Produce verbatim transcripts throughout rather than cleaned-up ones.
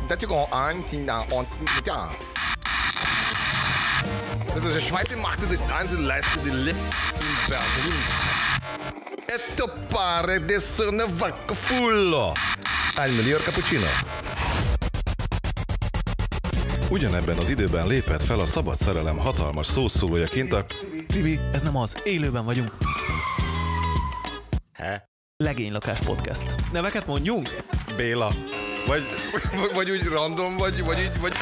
Das ist auch ein Kinder und ja. Das ist der Schweite machte das ganze leiste die Lippen in Berlin. Etto pare di essere vacca fullo. Al miglior cappuccino. Ugyanebben az időben lépett fel a szabad szerelem hatalmas szószólójaként a... Tibi, ez nem az. Élőben vagyunk. He? Legénylakás podcast. Neveket mondjunk? Béla. Vagy, vagy, vagy úgy random, vagy, vagy így, vagy...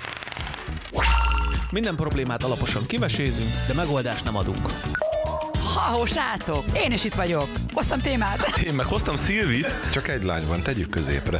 Minden problémát alaposan kivesézünk, de megoldást nem adunk. Ha-hó, srácok! Én is itt vagyok. Hoztam témát. Én meg hoztam Szilvit. Csak egy lány van, tegyük középre.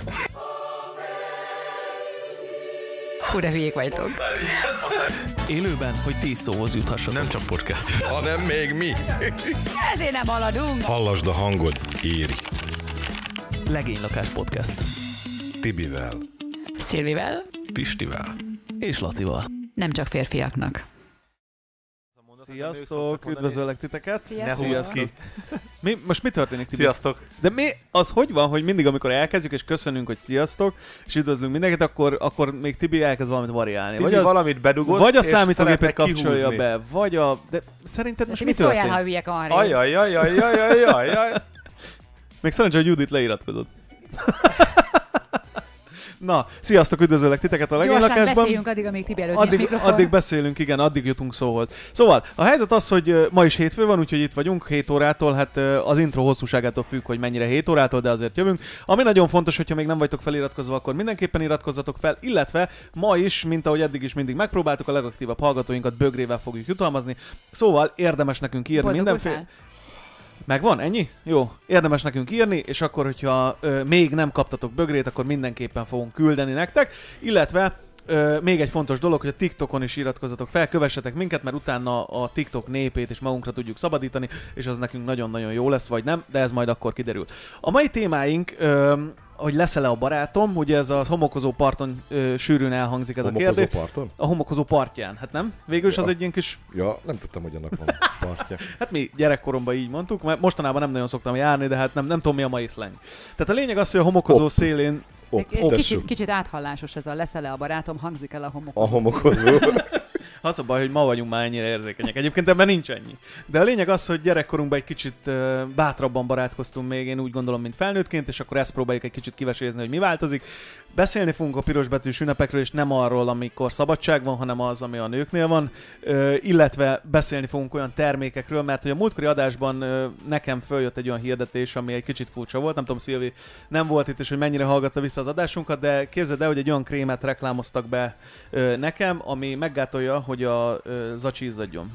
Hú, de hülyék vagytok. Élőben, hogy tíz szóhoz juthassatok. Nem csak podcast. Hanem még mi. Ezért nem haladunk. Hallasd a hangod, éri. Legénylakás podcast. Tibivel. Szilvivel. Pistivel. És Lacival. Nem csak férfiaknak. Sziasztok, üdvözöllek titeket. Sziasztok. Ne húzd ki. Mi, most mi történik, Tibi? Sziasztok! De mi, az hogy van, hogy mindig, amikor elkezdjük és köszönünk, hogy sziasztok, és üdvözlünk mindenkit, akkor, akkor még Tibi elkezd valamit variálni. Tibi Vagy a, valamit bedugott, vagy a és számítógépet szeretne kapcsolja kihúzni. be, vagy a... De szerinted most mi Tibi, szóljál, történt? ha hülyek arra. Ajajajajajajajaj. Még szerencsé, hogy Judit leiratkozott. Na, sziasztok, üdvözöllek titeket a Gyorsan legénylakásban. beszéljünk addig, amíg Tibi előtt Addig, nincs mikrofon. addig beszélünk, igen, addig jutunk szóhoz. Szóval, a helyzet az, hogy ö, ma is hétfő van, úgyhogy itt vagyunk hét órától, hát ö, az intro hosszúságától függ, hogy mennyire hét órától, de azért jövünk. Ami nagyon fontos, hogyha még nem vagytok feliratkozva, akkor mindenképpen iratkozzatok fel, illetve ma is, mint ahogy eddig is mindig megpróbáltuk, a legaktívabb hallgatóinkat bögrével fogjuk jutalmazni. Szóval érdemes nekünk írni mindenféle... Boldogultál? Megvan? Ennyi? Jó. Érdemes nekünk írni, és akkor, hogyha ö, még nem kaptatok bögrét, akkor mindenképpen fogunk küldeni nektek. Illetve ö, még egy fontos dolog, hogy a TikTokon is iratkozzatok fel, kövessetek minket, mert utána a TikTok népét is magunkra tudjuk szabadítani, és az nekünk nagyon-nagyon jó lesz, vagy nem, de ez majd akkor kiderül. A mai témáink, ö, hogy lesz-e a barátom, ugye ez a homokozó parton ö, sűrűn elhangzik ez a Homokozó kérdés. parton? A homokozó partján, hát nem? Végül is Ja. az egy ilyen kis... Ja, nem tudtam, hogy annak van partja. Hát mi gyerekkoromban így mondtuk, mert mostanában nem nagyon szoktam járni, de hát nem, nem tudom mi a mai slang. Tehát a lényeg az, hogy a homokozó Op. szélén... Op, Egy op, kicsit, kicsit áthallásos ez a leszel-e a barátom, hangzik el a homokozó. a homokozó. Az a baj, hogy ma vagyunk már ennyire érzékenyek. Egyébként ebben nincs ennyi. De a lényeg az, hogy gyerekkorunkban egy kicsit uh, bátrabban barátkoztunk még, én úgy gondolom, mint felnőttként, és akkor ezt próbáljuk egy kicsit kivesézni, hogy mi változik. Beszélni fogunk a pirosbetűs ünnepekről, és nem arról, amikor szabadság van, hanem az, ami a nőknél van. Uh, illetve beszélni fogunk olyan termékekről, mert hogy a múltkori adásban uh, nekem följött egy olyan hirdetés, ami egy kicsit furcsa volt. Nem tudom, Szilvi nem volt itt, és hogy mennyire hallgatta vissza az adásunkat, de képzeld el, hogy egy olyan krémet reklámoztak be uh, nekem, ami meggátolja, hogy a uh, zacsi izzadjon.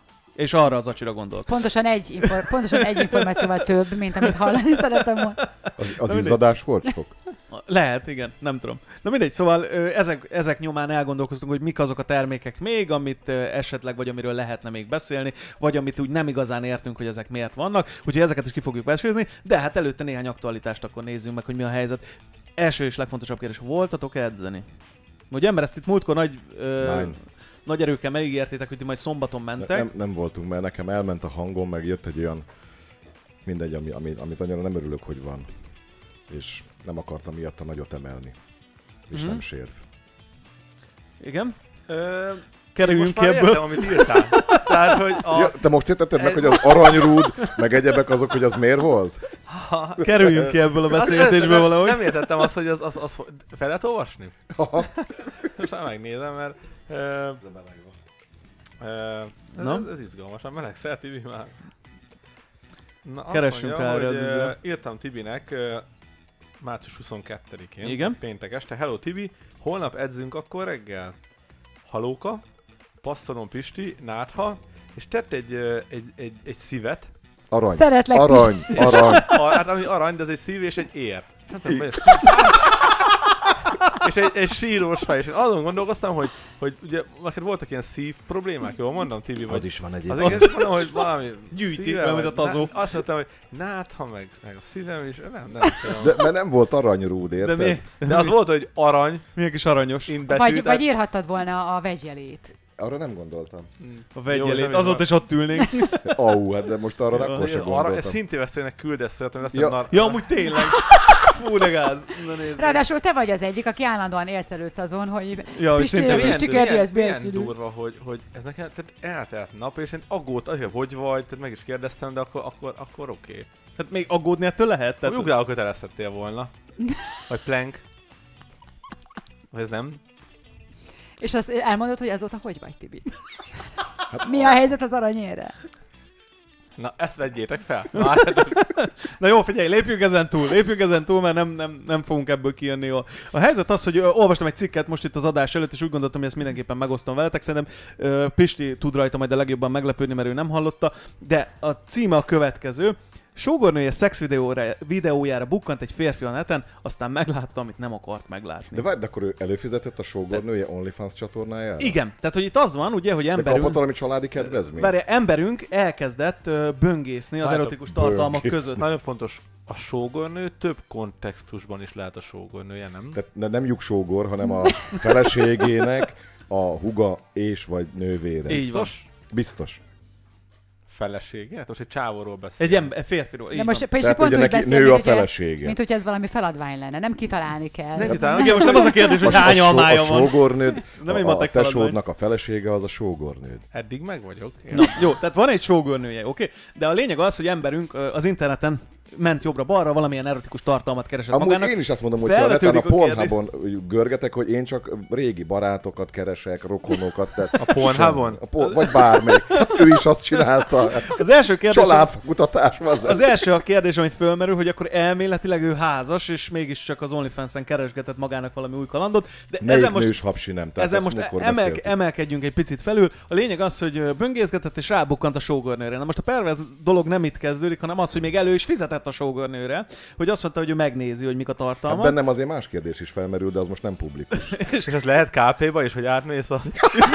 És arra a zacsira gondolok. Pontosan egy, infor- pontosan egy információval több, mint amit hallani szeretem volna. Az, az izzadás volt sok? Lehet, igen, nem tudom. Na mindegy, szóval ö, ezek, ezek nyomán elgondolkoztunk, hogy mik azok a termékek még, amit ö, esetleg, vagy amiről lehetne még beszélni, vagy amit úgy nem igazán értünk, hogy ezek miért vannak, úgyhogy ezeket is ki fogjuk beszélni, de hát előtte néhány aktualitást akkor nézzünk meg, hogy mi a helyzet. Első és legfontosabb kérdés, voltatok edzeni? Ugye ember, ezt itt múltkor nagy, ö, nagy erőkkel megígértétek, hogy ti majd szombaton mentek. Nem, nem voltunk, mert nekem elment a hangom, meg jött egy olyan, mindegy, ami, ami, amit annyira nem örülök, hogy van. És nem akartam miatta nagyot emelni. És Mhm. nem sérv. Igen? Ö, Kerüljünk most ki már ebből. értem, amit írtál. Tehát, hogy a... Ja, te most értetted meg, hogy az aranyrúd, meg egyebek azok, hogy az miért volt? Kerüljünk ki ebből a Azt beszélgetésből nem, valahogy. Nem értettem azt, hogy az, az, az fel lehet olvasni? Most már megnézem, mert... Ö, ö, ez, Na? ez, ez izgalmas, már melegszel, Tibi már. Na, azt Keressünk mondja, rá hogy erre a ö, dűlre. írtam Tibinek ö, március huszonkettedikén, Igen. péntek este. Hello Tibi, holnap edzünk akkor reggel. Halóka, Passzolon Pisti, Nátha, és tett egy, ö, egy, egy, egy szívet. Arany. Szeretlek, Arany. Arany. A, hát ami arany, de ez egy szív és egy ér. Nem tudom, vagy egy és egy, egy sírós fej. És én azon gondolkoztam, hogy, hogy ugye neked voltak ilyen szív problémák, jól mondom, Tibi? Vagy Az is van az egyébként. egész mondom, hogy valami Gyűjti, szíve, olyan, mint vagy a tazó. Na, azt mondtam, hogy nátha meg, meg a szívem is, nem, nem tudom. De, mert nem volt aranyrúd, érted? De mi? De az volt, hogy arany, Milyen kis aranyos. intbetű. Vagy, de- vagy írhattad volna a vegyjelét. Arra nem gondoltam. A vegyelét, nem is azóta van. is ott ülnénk. Au, hát de most arra Ja, akkor sem Arra, gondoltam. ez szintén veszélynek küldesz szeret, ami azt Ja. hiszem, nar- Ja, amúgy tényleg. Fú, de gáz. Na nézd. Ráadásul te vagy az egyik, aki állandóan élcelődsz azon, hogy Ja, hogy Pisti, szinte milyen, Pisti milyen, kérdés, milyen bélszülő. durva, hogy, hogy ez nekem, tehát eltelt nap, és én aggódtam, hogy hogy vagy, tehát meg is kérdeztem, de akkor, akkor, akkor oké. Okay. Hát még aggódni ettől lehet? Tehát... Tehát... Ugráló kötelezhettél volna. Vagy plank. Vagy ez nem? És azt elmondod, hogy azóta hogy vagy, Tibi? Mi a helyzet az aranyére? Na, ezt vegyétek fel. Na, hát, Na jó, figyelj, lépjünk ezen túl, lépjünk ezen túl, mert nem, nem, nem fogunk ebből kijönni jól. A helyzet az, hogy ö, olvastam egy cikket most itt az adás előtt, és úgy gondoltam, hogy ezt mindenképpen megosztom veletek. Szerintem ö, Pisti tud rajta majd a legjobban meglepődni, mert ő nem hallotta, de a címe a következő. Sógornője szex videóra, videójára bukkant egy férfi a neten, aztán meglátta, amit nem akart meglátni. De várj, de akkor ő előfizetett a sógornője OnlyFans csatornájára? Igen, tehát hogy itt az van, ugye, hogy De emberünk... kapott valami családi kedvezményt? Várj, emberünk elkezdett ö, böngészni az Várj, erotikus tartalmak böngészni. között. nagyon fontos, a sógornő több kontextusban is lehet a sógornője, nem? Tehát ne, nem lyuksógor, hanem a feleségének a huga és vagy nővére. Így van. Biztos? Biztos. Felesége? Hát most egy csávóról beszél. Egy ember, férfiról. De így most van. Pisti Tehát pont ugye úgy neki beszél, nő mint, a hogyha, felesége. mint hogyha ez valami feladvány lenne, nem kitalálni kell. Nem kitalálni. Igen, most nem az a kérdés, hogy A- hány a, só- almája a van. sógornőd, Nem egy a, a matek feladvány. tesódnak a felesége az a sógornőd. Eddig meg vagyok. Én Na, jó, tehát van egy sógornője, oké? Okay? De a lényeg az, hogy emberünk ö, az interneten ment jobbra-balra, valamilyen erotikus tartalmat keresett Amúgy magának. én is azt mondom, hogy ha neten a Felvetődik a Pornhubon görgetek, hogy én csak régi barátokat keresek, rokonokat. Tehát A Pornhubon? A por- vagy bármelyik. Hát ő is azt csinálta. Hát Az első kérdés, családkutatás van. az első a kérdés, ami fölmerül, hogy akkor elméletileg ő házas, és mégiscsak az OnlyFans-en keresgetett magának valami új kalandot. De Melyik ezen most nős hapsi nem? Tehát ezen ezt most múltkor emel, beszéltük. emelkedjünk egy picit felül. A lényeg az, hogy ö, böngészgetett és rábukkant a sógornőre. Na most a perverz dolog nem itt kezdődik, hanem az, hogy még elő is fizetett a sógornőre, hogy azt mondta, hogy ő megnézi, hogy mik a Hát tartalmak. bennem azért más kérdés is felmerül, de az most nem publikus. És ez lehet ká pé-ba is, hogy átmész a...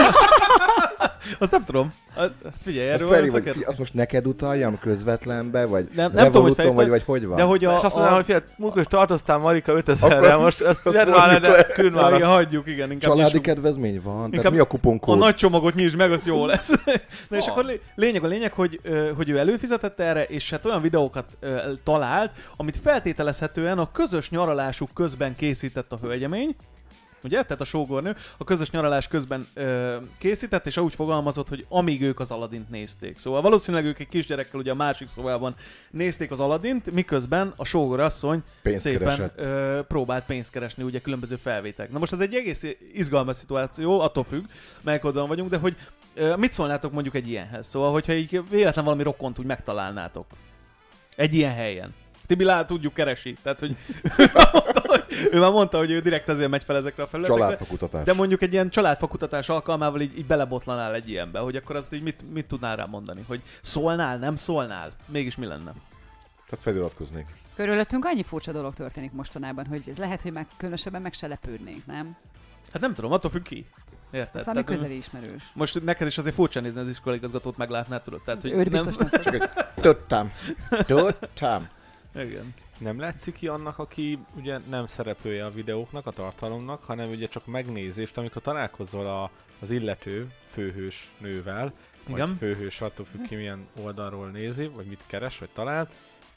Azt nem tudom. Hát, figyelj, erről Feri, van vagy, szakért. fi- azt most neked utaljam közvetlenbe, vagy Nem- nem tudom, hogy Revoluton, vagy, fejtel- vagy hogy van? De hogy a... És azt mondanám, a... hogy figyelj, múltkor is tartoztál Marika ötezerre, Akkor most ezt azt gyere mondjuk már, le. de külön Ja, igen, már. hagyjuk, igen, inkább Családi nyissuk. kedvezmény van? Tehát Inkább mi a kuponkód? A nagy csomagot nyisd meg, az jó lesz. Na és Van. akkor lé- lényeg a lényeg, hogy, ö, hogy ő előfizetett erre, és hát olyan videókat ö, talált, amit feltételezhetően a közös nyaralásuk közben készített a hölgyemény. Ugye? Tehát a sógornő a közös nyaralás közben ö, készített, és úgy fogalmazott, hogy amíg ők az Aladdint nézték. Szóval valószínűleg ők egy kisgyerekkel ugye a másik szobában nézték az Aladdint, miközben a sógorasszony Pénzt szépen keresett. ö, próbált pénzt keresni ugye különböző felvételek. Na most ez egy egész izgalmas szituáció, attól függ, melyik oldalon vagyunk, de hogy ö, mit szólnátok mondjuk egy ilyenhez? Szóval, hogyha így véletlen valami rokkont úgy megtalálnátok. Egy ilyen helyen. Tibi lát, tudjuk, keresi. Tehát, hogy ő már mondta, hogy, ő már mondta, hogy ő direkt ezért megy fel ezekre a felületekre. Családfakutatás. De mondjuk egy ilyen családfakutatás alkalmával így, így belebotlanál egy ilyenbe, hogy akkor azt így mit, mit tudnál rá mondani? Hogy szólnál, nem szólnál? Mégis mi lenne? Tehát feliratkoznék. Körülöttünk annyi furcsa dolog történik mostanában, hogy ez lehet, hogy meg, különösebben meg se lepődnénk, nem? Hát nem tudom, attól függ ki. Érted? Ez valami Tehát, közeli ismerős. most neked is azért furcsa nézni az iskolaigazgatót meglátnád, tudod? Tehát, hogy Őt biztos nem. Csak egy tudtam. Tudtam. Igen. Nem látszik ki annak, aki ugye nem szereplője a videóknak, a tartalomnak, hanem ugye csak megnézést, amikor találkozol a, az illető főhős nővel, Igen. vagy főhős, attól függ ki milyen oldalról nézi, vagy mit keres, vagy talál,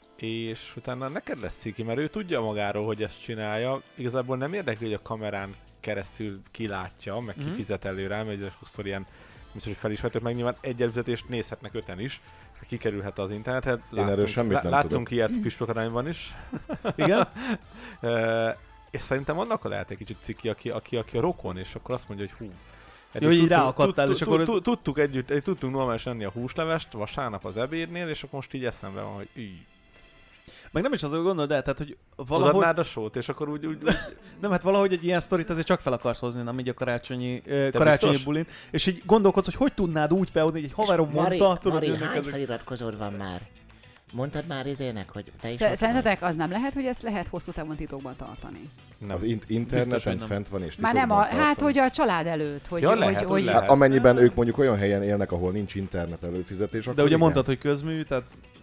és utána neked lesz ciki, mert ő tudja magáról, hogy ezt csinálja, igazából nem érdekli, hogy a kamerán keresztül kilátja, meg Mhm. ki fizet elő rá, mert ugye sokszor ilyen biztos, hogy felismertük, meg nyilván egy előzetést nézhetnek öten is, kikerülhet az internetet. Én erről semmit nem láttunk tudok. ilyet püspökarányban is. Igen? E, és szerintem annak lehet egy kicsit ciki, aki, aki, aki a rokon, és akkor azt mondja, hogy hú. Jó, hogy így ráakadtál, és akkor ez- tud- Tudtuk együtt, tudtunk normálisan enni a húslevest vasárnap az ebédnél, és akkor most így eszembe van, hogy így. Meg nem is azon gondolod el, tehát, hogy valahogy... Odaadnád a sót, és akkor úgy, úgy, úgy Nem, hát valahogy egy ilyen sztorit azért csak fel akarsz hozni, nem így a karácsonyi, ö, karácsonyi biztos? bulin. És így gondolkodsz, hogy hogy tudnád úgy felhozni, hogy egy haverom Mari, mondta, tudod, Mari, jönnek hány ezek. feliratkozód van már? Mondtad már izének, hogy te is Sze- ott Szerintetek az nem lehet, hogy ezt lehet hosszú távon titokban tartani? nem. Az in- Biztos, interneten hogy nem. fent van és Már nem a, titokban hát tartani. hogy a család előtt, hogy, Ja, hogy, lehet, hogy, hogy Hát lehet. amennyiben ők mondjuk olyan helyen élnek, ahol nincs internet előfizetés, akkor De ugye igen. mondtad, hogy közmű, tehát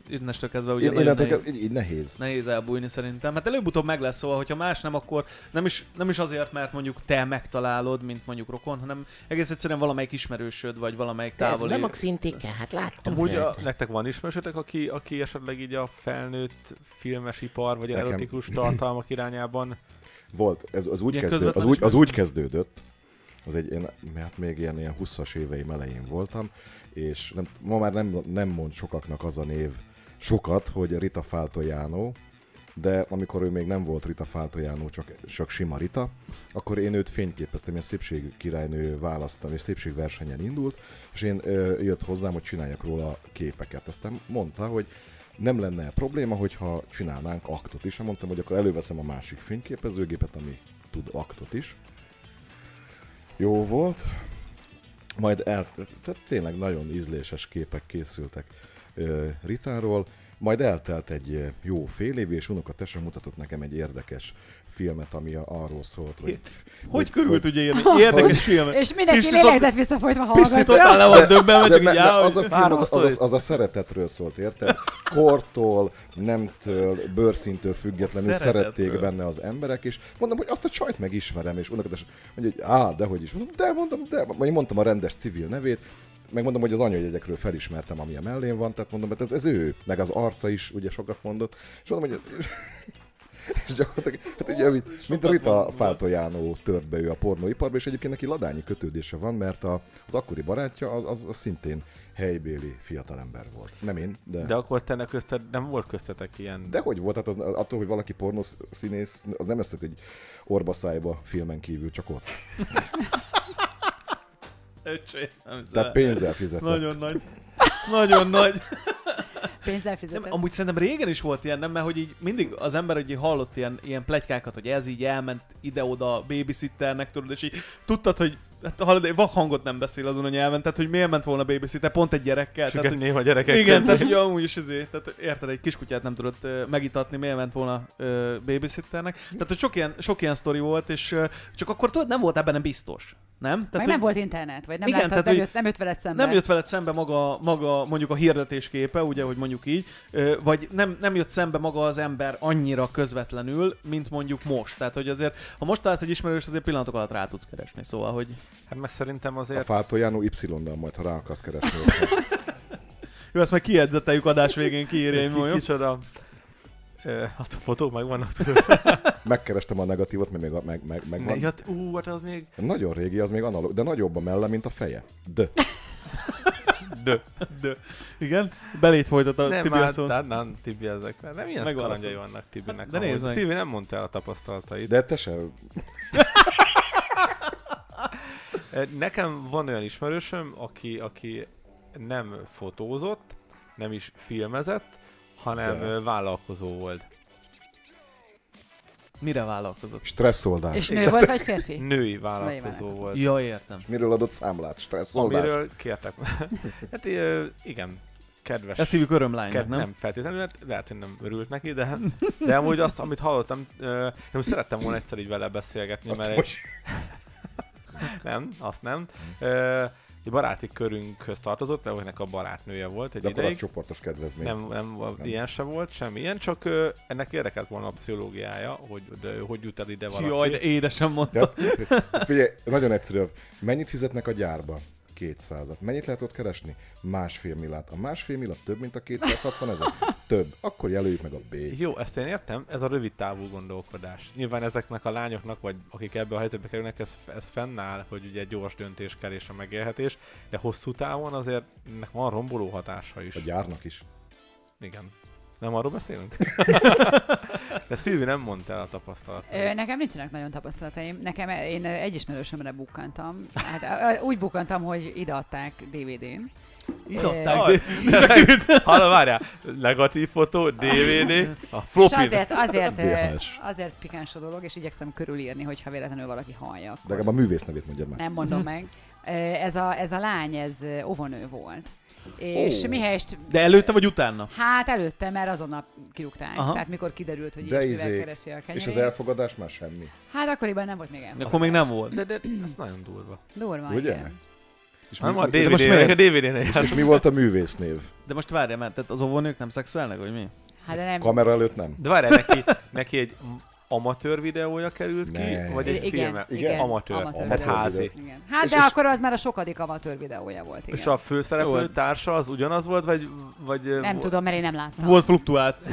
innestől kezdve ugye Én, nagyon innentől nehéz, kezdve így, így nehéz. nehéz elbújni szerintem. Hát előbb-utóbb meg lesz, szóval, hogyha más nem, akkor nem is, nem is azért, mert mondjuk te megtalálod, mint mondjuk rokon, hanem egész egyszerűen valamelyik ismerősöd, vagy valamelyik De ez távoli... nem a Xintike, hát láttam. Amúgy a, rajta. nektek van ismerősötek, aki, aki esetleg így a felnőtt filmes ipar, vagy Nekem. erotikus tartalmak irányában? Volt, ez az úgy, Ilyen kezdő, az, közvetlen úgy, az ismerős? úgy kezdődött, az egy, én hát még ilyen, ilyen huszas éveim elején voltam, és nem, ma már nem, nem mond sokaknak az a név sokat, hogy Rita Faltoiano, de amikor ő még nem volt Rita Faltoiano, csak, csak sima Rita, akkor én őt fényképeztem, ilyen szépségkirálynő választam, és szépségversenyen indult, és én ö, jött hozzám, hogy csináljak róla képeket. Aztán mondta, hogy nem lenne probléma, hogyha csinálnánk aktot is. Mondtam, hogy akkor előveszem a másik fényképezőgépet, ami tud aktot is. Jó volt. Majd el, tehát tényleg nagyon ízléses képek készültek ö, Ritáról. Majd eltelt egy jó fél év, és unokatesem mutatott nekem egy érdekes filmet, ami a, arról szólt, hogy... Hogy körül tudja írni? Érdekes film. És mindenki Pisti lélegzet visszafolytva Pisti totál hallgatja. le van döbbenve, De, csak me- így de áll, az a hogy film az, az, várom az, az a szeretetről szólt, érted? Kortól, nemtől, bőrszintől függetlenül Szeretetről. szerették benne az emberek, és mondom, hogy azt a csajt megismerem, és unokatesem mondja, hogy á, dehogy is. Mondom, de mondom, de, majd mondtam a rendes civil nevét, megmondom, hogy az anyajegyekről felismertem, ami a mellén van, tehát mondom, hogy ez, ez ő, meg az arca is ugye sokat mondott, és mondom, hogy és gyakorlatilag, hát ugye, mint, mint a Rita Faltoiano tört be ő a pornóiparba, és egyébként neki ladányi kötődése van, mert a, az akkori barátja az, az, az szintén helybéli fiatalember volt. Nem én, de... De akkor te közted, nem volt köztetek ilyen... De hogy volt? Hát az, attól, hogy valaki pornószínész, az nem lesz egy orbaszájba filmen kívül, csak ott. Öcsé, nem Tehát pénzzel fizetett. Nagyon nagy. Nagyon nagy. Pénzzel Nem, fizetett. amúgy szerintem régen is volt ilyen, nem? Mert hogy így mindig az ember hogy így hallott ilyen, ilyen pletykákat, hogy ez így elment ide-oda babysitternek, tudod, és így tudtad, hogy hát hallod, egy vak hangot nem beszél azon a nyelven, tehát hogy miért ment volna babysitter, pont egy gyerekkel. Tehát, hogy, néha gyerekek. igen, tehát hogy amúgy is ezért, tehát érted, egy kiskutyát nem tudott uh, megitatni, miért ment volna uh, babysitternek. Tehát, hogy sok ilyen, sok ilyen sztori volt, és uh, csak akkor tudod, nem volt ebben biztos. Nem? Tehát, Meg hogy nem volt internet, vagy nem, Igen, láttad, tehát, nem, hogy jött, nem jött veled szembe. nem jött veled szembe maga, maga mondjuk a hirdetésképe, ugye, hogy mondjuk így, ö, vagy nem, nem jött szembe maga az ember annyira közvetlenül, mint mondjuk most. Tehát, hogy azért, ha most találsz egy ismerős, azért pillanatok alatt rá tudsz keresni, szóval, hogy... Hát meg szerintem A azért... Faltoiano Y-nal majd, ha rá akarsz keresni. Jó, ezt meg kiedzeteljük adás végén, kiírja egy Ki- jó? Kicsoda... Ö, azt a fotók megvannak. Megkerestem a negatívot, mert még a, meg, meg, meg van. Ja, ú, hát az még... Nagyon régi, az még analóg, de nagyobb a melle, mint a feje. De. Dö. De, igen, belét folytat a Nem, Tibi már, a szót. nem, nem, Tibi ezek. Nem ilyen Megvan kalandjai a szó. vannak Tibinek. De nézd meg. Szilvi nem mondta el a tapasztalatait. De te se. Nekem van olyan ismerősöm, aki, aki nem fotózott, nem is filmezett, hanem De. ö, vállalkozó volt. Mire vállalkozott? Stresszoldás. És nő volt, vagy férfi? Női vállalkozó vállalkozó. volt. Ja, értem. Miről adott számlát? Stresszoldás. Amiről kértek. Hát ö, igen, kedves. Ezt hívjuk örömlánynak, Ked- nem? nem feltétlenül, hát lehet, hogy nem örült neki, de, de amúgy azt, amit hallottam, ö, én szerettem volna egyszer így vele beszélgetni, Azt mert egy, most... nem, azt nem. Ö, egy baráti körünkhöz tartozott, mert őnek a barátnője volt egy De akkor a ideig. csoportos kedvezmény. Nem, nem, nem, ilyen se volt, semmi ilyen, csak ö, ennek érdekelt volna a pszichológiája, hogy de, hogy jut el ide valaki. Jaj, de édesen mondta. Ja, figyelj, nagyon egyszerű. Mennyit fizetnek a gyárba? kétszázat. Mennyit lehet ott keresni? Másfél millát. A másfél millát több, mint a kétszázhatvan ezer? Több. Akkor jelöljük meg a B. Jó, ezt én értem, ez a rövid távú gondolkodás. Nyilván ezeknek a lányoknak, vagy akik ebbe a helyzetbe kerülnek, ez, ez fennáll, hogy ugye gyors döntés kell és a megélhetés, de hosszú távon azért ennek van romboló hatása is. A gyárnak is. Igen. Nem arról beszélünk? De Szilvi nem mondta el a tapasztalatot. Ö, nekem nincsenek nagyon tapasztalataim. Nekem én egy ismerősömre bukkantam. Hát ö, úgy bukkantam, hogy ideadták dé vé dén. Itt Ö, adták. Halló, várjál! Negatív fotó, dé vé dé, a És floppy. azért, azért, ö, vé há es. azért pikáns a dolog, és igyekszem körülírni, hogyha véletlenül valaki hallja. De Akkor legalább a művész nevét mondjad meg. nem mondom meg. Ö, Ez a, ez a lány, ez ö, óvonő volt. És Ó. mihelyest... De előtte vagy utána? Hát előtte, mert azonnal kirúgták. Aha. Tehát mikor kiderült, hogy De ilyesmivel izé, keresi a És kenyerét. az elfogadás már semmi. Hát akkoriban nem volt még elfogadás. Akkor még nem volt. De, de ez nagyon durva. Durva, Ugye? igen. És Nem, mi, a és, dé vé most dén, miért? a dé vé dén és, és mi volt a művésznév? De most várjál, mert tehát az óvónők nem szexelnek, vagy mi? Hát de nem. Kamera előtt nem? De várjál, neki, neki egy amatőr videója került ki, Ne. vagy egy igen, filme? igen, Amatőr. amatőr Tehát videó. házi. Igen. Hát És- de és- akkor az már a sokadik amatőr videója volt, igen. És a főszereplő Jó. társa az ugyanaz volt, vagy, vagy Nem vo- tudom, mert én nem láttam. Volt fluktuáció.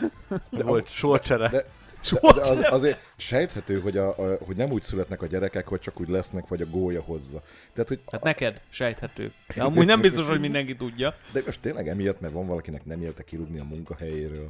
volt sorcsere? De, de, de az, azért sejthető, hogy, a, a, hogy nem úgy születnek a gyerekek, hogy csak úgy lesznek, vagy a gólya hozza. Tehát, hogy Hát neked sejthető. De amúgy nem biztos, hogy mindenki tudja. De most tényleg emiatt, mert van valakinek nem élte kirúgni a munkahelyéről.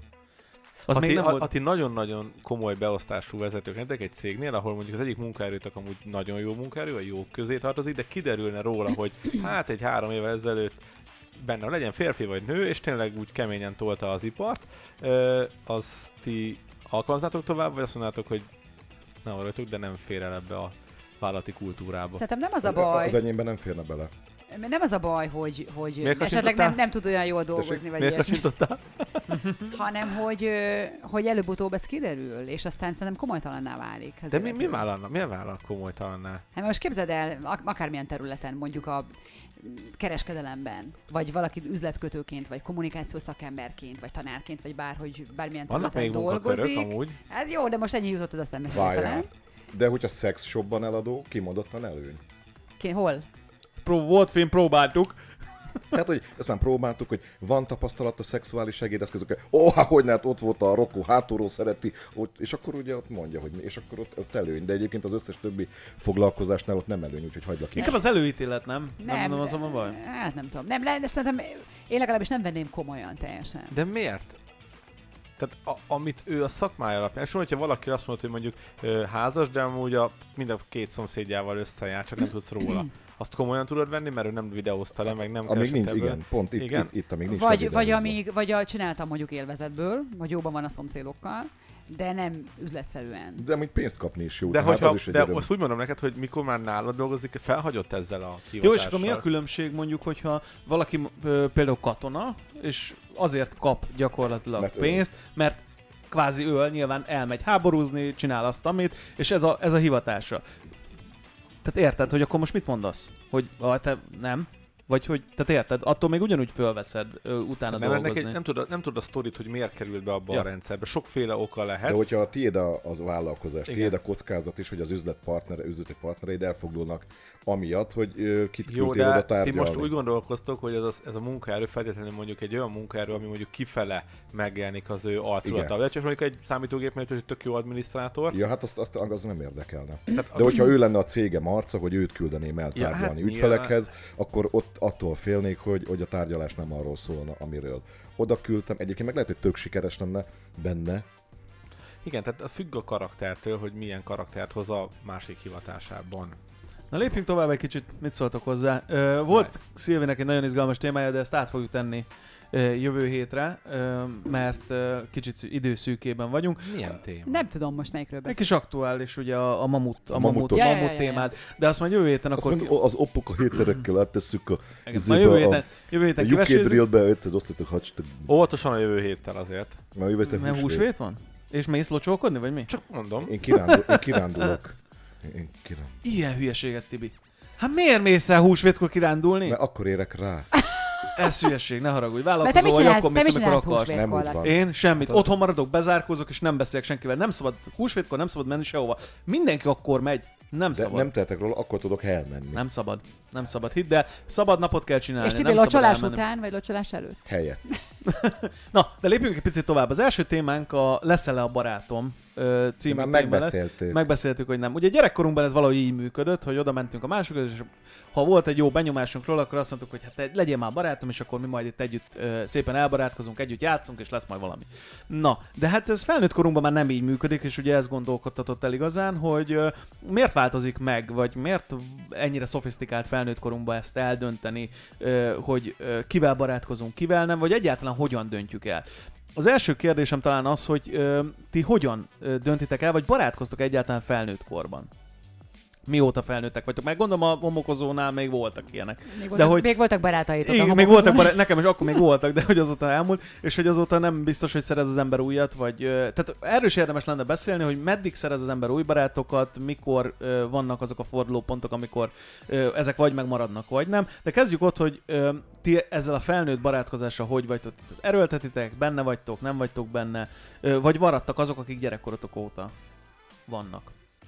Az Ati, még nem a, volt. Ati nagyon-nagyon komoly beosztású vezetők lettek egy cégnél, ahol mondjuk az egyik munkaerőtök amúgy nagyon jó munkaerő, a jók közé tartozik, de kiderülne róla, hogy hát egy három évvel ezelőtt benne legyen férfi vagy nő, és tényleg úgy keményen tolta az ipart, ö, azt ti alkalmaznátok tovább, vagy azt mondnátok, hogy nem rajtuk, de nem fér el ebbe a vállalati kultúrába. Szerintem nem az a Az, baj, az enyémben nem férne bele. nem az a baj, hogy, hogy Miért esetleg kacsintottál? nem, nem tud olyan jól dolgozni, vagy Miért ilyesmi, kacsintottál? hanem hogy, ö, hogy előbb-utóbb ez kiderül, és aztán szerintem komolytalanná válik. az De mi, illető. mi vállalna? Miért vállal komolytalannál? Hát most képzeld el, ak- akármilyen területen, mondjuk a kereskedelemben, vagy valaki üzletkötőként, vagy kommunikációs szakemberként, vagy tanárként, vagy bárhogy, bármilyen Vannak területen még munkakörök dolgozik. amúgy? Hát jó, de most ennyi jutott az eszembe. Várjál. hirtelen. De hogyha sex shopban eladó, kimondottan előny. Ki, hol? Pró- volt film, próbáltuk. Tehát, hogy ezt már próbáltuk, hogy van tapasztalat a szexuális segédeszközökkel. Ó, hát hogy hát ott volt a Rokko, hátulról szereti, ott, és akkor ugye ott mondja, hogy mi, és akkor ott, ott előny. De egyébként az összes többi foglalkozásnál ott nem előny, úgyhogy hagylak ki. Inkább az előítélet, nem? Nem, Nem, nem az a baj. Hát nem tudom. Nem, le- de szerintem én legalábbis nem venném komolyan teljesen. De miért? Tehát a, amit ő a szakmája alapján, és hogyha valaki azt mondja, hogy mondjuk ö, házas, de amúgy a, mind a két szomszédjával összejár, csak nem tudsz róla. Azt komolyan tudod venni, mert ő nem videózta le, meg nem Amíg keresett nincs, ebből. igen, pont itt, Igen? itt, itt, amíg nincs Vagy, vagy, levideózva. amíg, vagy a, csináltam mondjuk élvezetből, vagy jóban van a szomszédokkal, de nem üzletszerűen. De amúgy pénzt kapni is jó, De, tehát hogyha, az is egy de öröm. azt úgy mondom neked, hogy mikor már nálad dolgozik, felhagyott ezzel a Jó, hivatással. és akkor mi a különbség mondjuk, hogyha valaki ö, például katona, és azért kap gyakorlatilag Mert öl. pénzt, mert kvázi öl, nyilván elmegy háborúzni, csinál azt, amit, és ez a, ez a hivatása. Tehát érted, hogy akkor most mit mondasz? Hogy ah, te nem? Vagy hogy, tehát érted, attól még ugyanúgy fölveszed ö, utána nem, dolgozni. neki, nem, tudod, nem tudod a sztorit, hogy miért került be abba Ja. a rendszerbe. Sokféle oka lehet. De hogyha a tiéd a- az vállalkozás, Igen. tiéd a kockázat is, hogy az üzletpartnere, üzleti partnereid elfoglalnak amiatt, hogy ö, kit Jó, küldtél oda de ti tárgyalni. most úgy gondolkoztok, hogy ez a, ez a munkaerő feltétlenül mondjuk egy olyan munkaerő, ami mondjuk kifele megjelenik az ő arculatával. De csak mondjuk egy számítógép mellett, hogy tök jó adminisztrátor. Ja, hát azt, azt az nem érdekelne. Tehát De hogyha ő lenne a cégem arca, hogy őt küldeném el Ja, tárgyalni hát ügyfelekhez, akkor ott attól félnék, hogy, hogy a tárgyalás nem arról szólna, amiről. Oda küldtem, egyébként meg lehet, hogy tök sikeres lenne benne. Igen, tehát függ a karaktertől, hogy milyen karaktert hoz a másik hivatásában. Na lépjünk tovább egy kicsit, mit szóltok hozzá. Ö, volt Szilvinek egy nagyon izgalmas témája, de ezt át fogjuk tenni ö, jövő hétre, ö, mert ö, kicsit szű- időszűkében vagyunk. Milyen téma? Nem tudom most melyikről Egy beszélsz. kis aktuális ugye a, a mamut, a A mamut, mamutos. mamut Ja, ja, ja, ja. témád, de azt majd jövő héten Azt akkor... mondom, az opok a héterekkel áttesszük a, Igen, izébe majd jövő a- héten, jövő a héten U K kivesézzük, Drillbe, ötöd osztatok hacstak. Óvatosan a jövő héttel azért. Mert jövő héten mert húsvét van? És mész locsolkodni, vagy mi? Csak mondom. Én, kirándul, én kirándulok. Én kirándulok. Ilyen hülyeséget, Tibi. Hát miért mész el húsvétkor kirándulni? Mert akkor érek rá. Ez hülyeség, ne haragudj. Mert te Vállalkozó mit vagy, csinálsz, akkor te mész, mit amikor csinálsz akarsz. Nem húsvétkor, úgy van. Laci? Én semmit. Otthon maradok, bezárkózok, és nem beszélek senkivel. Nem szabad, húsvétkor nem szabad menni sehova. Mindenki akkor megy. Nem De szabad. nem tehetek róla, akkor tudok elmenni. Nem szabad. Nem szabad. Hidd el, szabad napot kell csinálni. És Tibi nem szabad locsolás elmenni. után, vagy locsolás előtt? Helyet. Na, de lépjünk egy picit tovább. Az első témánk a Leszel-e a barátom ö, című Már téma lett. megbeszéltük. Megbeszéltük, hogy nem. Ugye gyerekkorunkban ez valahogy így működött, hogy oda mentünk a másikhoz, és ha volt egy jó benyomásunk róla, akkor azt mondtuk, hogy hát legyél már barátom, és akkor mi majd itt együtt ö, szépen elbarátkozunk, együtt játszunk, és lesz majd valami. Na, de hát ez felnőtt korunkban már nem így működik, és ugye ez gondolkodtatott el igazán, hogy ö, miért változik meg, vagy miért ennyire szofisztikált felnőtt korunkban ezt eldönteni, ö, hogy ö, kivel barátkozunk, kivel nem, vagy egyáltalán hogyan döntjük el. Az első kérdésem talán az, hogy ö, ti hogyan ö, döntitek el, vagy barátkoztok egyáltalán felnőtt korban? mióta felnőttek vagytok. Meg gondolom a homokozónál még voltak ilyenek. Még de voltak, hogy... még voltak barátaitok a Igen, még voltak barát, nekem is akkor még voltak, de hogy azóta elmúlt, és hogy azóta nem biztos, hogy szerez az ember újat, vagy... Tehát erről is érdemes lenne beszélni, hogy meddig szerez az ember új barátokat, mikor uh, vannak azok a fordulópontok, amikor uh, ezek vagy megmaradnak, vagy nem. De kezdjük ott, hogy uh, ti ezzel a felnőtt barátkozással hogy vagytok? Erőltetitek, benne vagytok, nem vagytok benne, uh, vagy maradtak azok, akik gyerekkorotok óta vannak?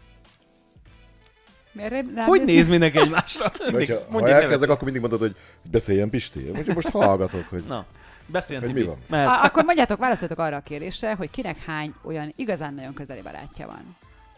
Hogy néz mindenki egymásra? Hogyha, ha elkezdek, akkor mindig mondod, hogy beszéljen Pisti. Úgyhogy most hallgatok, hogy... Na, beszéljen Tibi. Mert... Akkor mondjátok, válaszoljatok arra a kérdésre, hogy kinek hány olyan igazán nagyon közeli barátja van.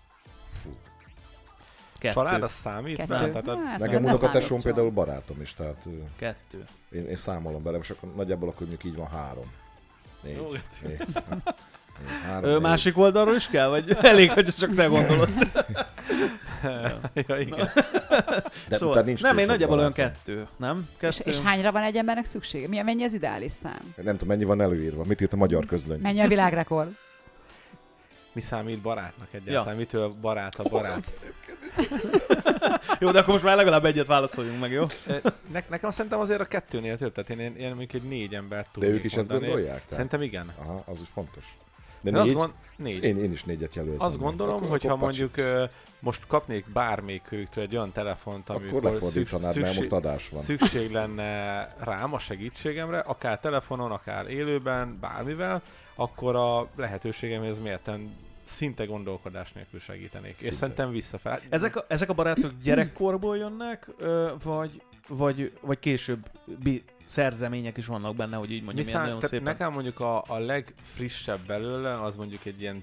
Kettő. Család az számít? Kettő. Nem, tehát a... Hát, Nekem ne unokatesóm számítson. például barátom is, tehát Kettő. én, én számolom bele, és akkor nagyjából akkor mondjuk így van három. Négy. Jó, négy, négy, három, Ö, négy. másik oldalról is kell? Vagy elég, hogy csak te gondolod? ja, igen. De, Szóval, tehát nincs nem, túl én sok nagyjából olyan barátom. kettő, nem? És, Kettő. és hányra van egy embernek szüksége? Milyen, mennyi az ideális szám? Nem tudom, mennyi van előírva. Mit írt a magyar közlöny? Mennyi a világrekord? Mi számít barátnak egyáltalán? Ja. Mitől barát a barát? Jó, de akkor most már legalább egyet válaszoljunk meg, jó? Ne, nekem szerintem azért a kettőnél több, tehát én, én, én mondjuk egy négy embert De tudnék ők is ezt mondani. gondolják? Tehát? Szerintem igen. Aha, az is fontos. De Én azt, négy, gond, négy. én, én is négyet jelöltem. azt gondolom, Akkor- hogy ha akkor mondjuk ö, most kapnék bármelyikőktől egy olyan telefont, Akkor amikor lefordítanád, mert most adás van. szükség lenne rám a segítségemre, akár telefonon, akár élőben, bármivel, akkor a lehetőségemhez mérten szinte gondolkodás nélkül segítenék. Szinte. És szerintem visszafel. Ezek a, ezek a barátok gyerekkorból jönnek, ö, vagy, vagy, vagy később bi- szerzemények is vannak benne, hogy így mondjam, ilyen nagyon szépen. Nekem mondjuk a, a legfrissebb belőle, az mondjuk egy ilyen...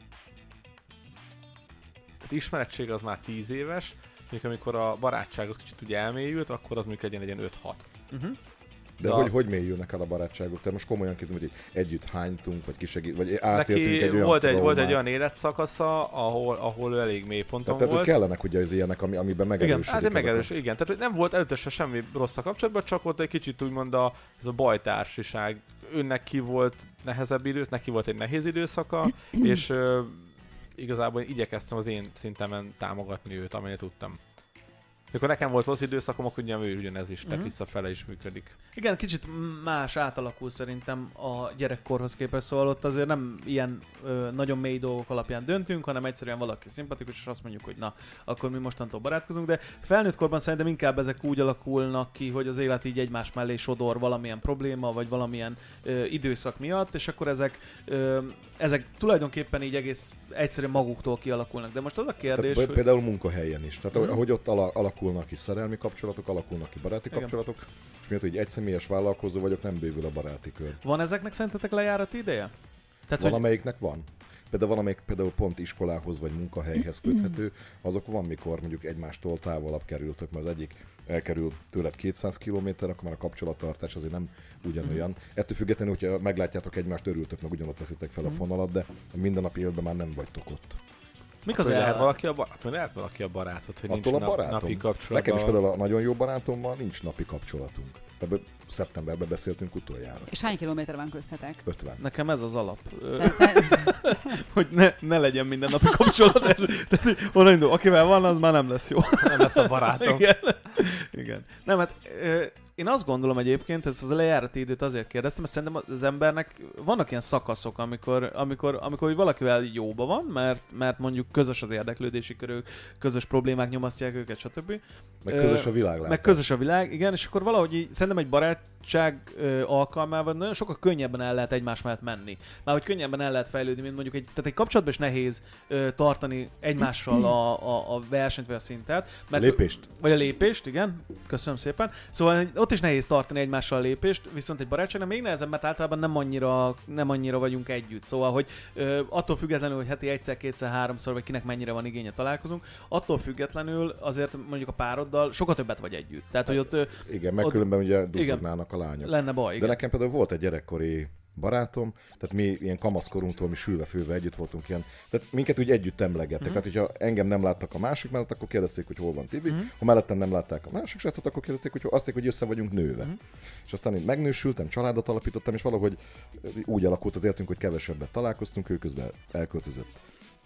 Tehát ismerettség az már tíz éves, mondjuk amikor a barátság az kicsit ugye elmélyült, akkor az mondjuk egy ilyen, egy ilyen öt-hat. Uh-huh. De De hogy, a- hogy mélyülnek el a barátságok? Te most komolyan kérdezem, hogy együtt hánytunk, vagy kisegít, vagy átéltünk Neki egy olyan volt egy, volt egy traumát. olyan életszakasza, ahol, ahol ő elég mély ponton Tehát, tehát hogy volt. kellenek ugye az ilyenek, ami, amiben megerősödik. Hát de az a megerős, kapcsolat. igen. Tehát hogy nem volt előtte se semmi rossz a kapcsolatban, csak ott egy kicsit úgymond a, ez a bajtársiság. Önnek ki volt nehezebb idősz, neki volt egy nehéz időszaka, és ö, igazából igyekeztem az én szintemen támogatni őt, amennyit tudtam. Akkor nekem volt rossz időszakom, akkor ugye ő ugyanez is, tehát Mhm. visszafele is működik. Igen, kicsit más átalakul szerintem a gyerekkorhoz képest, szóval ott azért nem ilyen ö, nagyon mély dolgok alapján döntünk, hanem egyszerűen valaki szimpatikus, és azt mondjuk, hogy na, akkor mi mostantól barátkozunk, de felnőtt korban szerintem inkább ezek úgy alakulnak ki, hogy az élet így egymás mellé sodor valamilyen probléma, vagy valamilyen ö, időszak miatt, és akkor ezek, ö, ezek tulajdonképpen így egész egyszerűen maguktól kialakulnak. De most az a kérdés, Tehát, hogy... például munkahelyen is. Tehát Mhm. ahogy ott ala- alakulnak ki szerelmi kapcsolatok, alakulnak ki baráti Igen. kapcsolatok, és miatt, hogy egyszemélyes vállalkozó vagyok, nem bővül a baráti kör. Van ezeknek szerintetek lejárati ideje? Tehát, hogy... Valamelyiknek van. Például valamelyik például pont iskolához vagy munkahelyhez köthető, azok van, mikor mondjuk egymástól távolabb kerültök, mert az egyik elkerül tőled kétszáz kilométer, akkor már a kapcsolattartás azért nem ugyanolyan. Ettől függetlenül, hogyha meglátjátok egymást, örültök, meg ugyanott veszitek fel a fonalat, de a mindennapi életben már nem vagytok ott. Mik Az az lehet el... valaki a barát? Mert lehet valaki a barátod, hogy nincs Attól a nap, barátom. napi kapcsolatban. Nekem is például a nagyon jó barátommal nincs napi kapcsolatunk. Ebből szeptemberben beszéltünk utoljára. És hány kilométer van köztetek? ötven. Nekem ez az alap. Ö, Szer- szer- hogy ne, ne legyen minden napi kapcsolat. Tehát, hogy onnan indul, akivel van, az már nem lesz jó. Nem lesz a barátom. Igen. Igen. Nem, hát ö, én azt gondolom egyébként, ezt az lejárati időt azért kérdeztem, mert szerintem az embernek vannak ilyen szakaszok, amikor, amikor, amikor valakivel jóba van, mert, mert mondjuk közös az érdeklődési körük, közös problémák nyomasztják őket, stb. Meg Ö, közös a világlátás. Meg közös a világ, igen, és akkor valahogy így, szerintem egy barátság ö, alkalmával nagyon sokkal könnyebben el lehet egymás mellett menni. Már hogy könnyebben el lehet fejlődni, mint mondjuk egy, tehát egy kapcsolatban is nehéz ö, tartani egymással a, a, a versenyt vagy a szintet. A lépést. Vagy a lépést, igen, köszönöm szépen. Szóval ott is nehéz tartani egymással a lépést, viszont egy barátságnál még nehezebb, mert általában nem annyira, nem annyira vagyunk együtt. Szóval, hogy ö, attól függetlenül, hogy heti egyszer, kétszer, háromszor, vagy kinek mennyire van igénye találkozunk, attól függetlenül azért mondjuk a pároddal sokkal többet vagy együtt. Tehát, hogy ott ö, Igen, meg ott- különben ugye duzzognának a lányok. lenne baj, De igen. nekem például volt egy gyerekkori barátom, tehát mi ilyen kamaszkorunktól mi sülve-főve együtt voltunk ilyen, tehát minket úgy együtt emlegettek, Mhm. tehát hogyha engem nem láttak a másik mellett, akkor kérdezték, hogy hol van Tibi, Mhm. ha mellettem nem látták a másik srácot, akkor kérdezték, hogy hol, azt mondták, hogy össze vagyunk nőve. Mhm. És aztán én megnősültem, családot alapítottam, és valahogy úgy alakult az életünk, hogy kevesebbet találkoztunk, ő közben elköltözött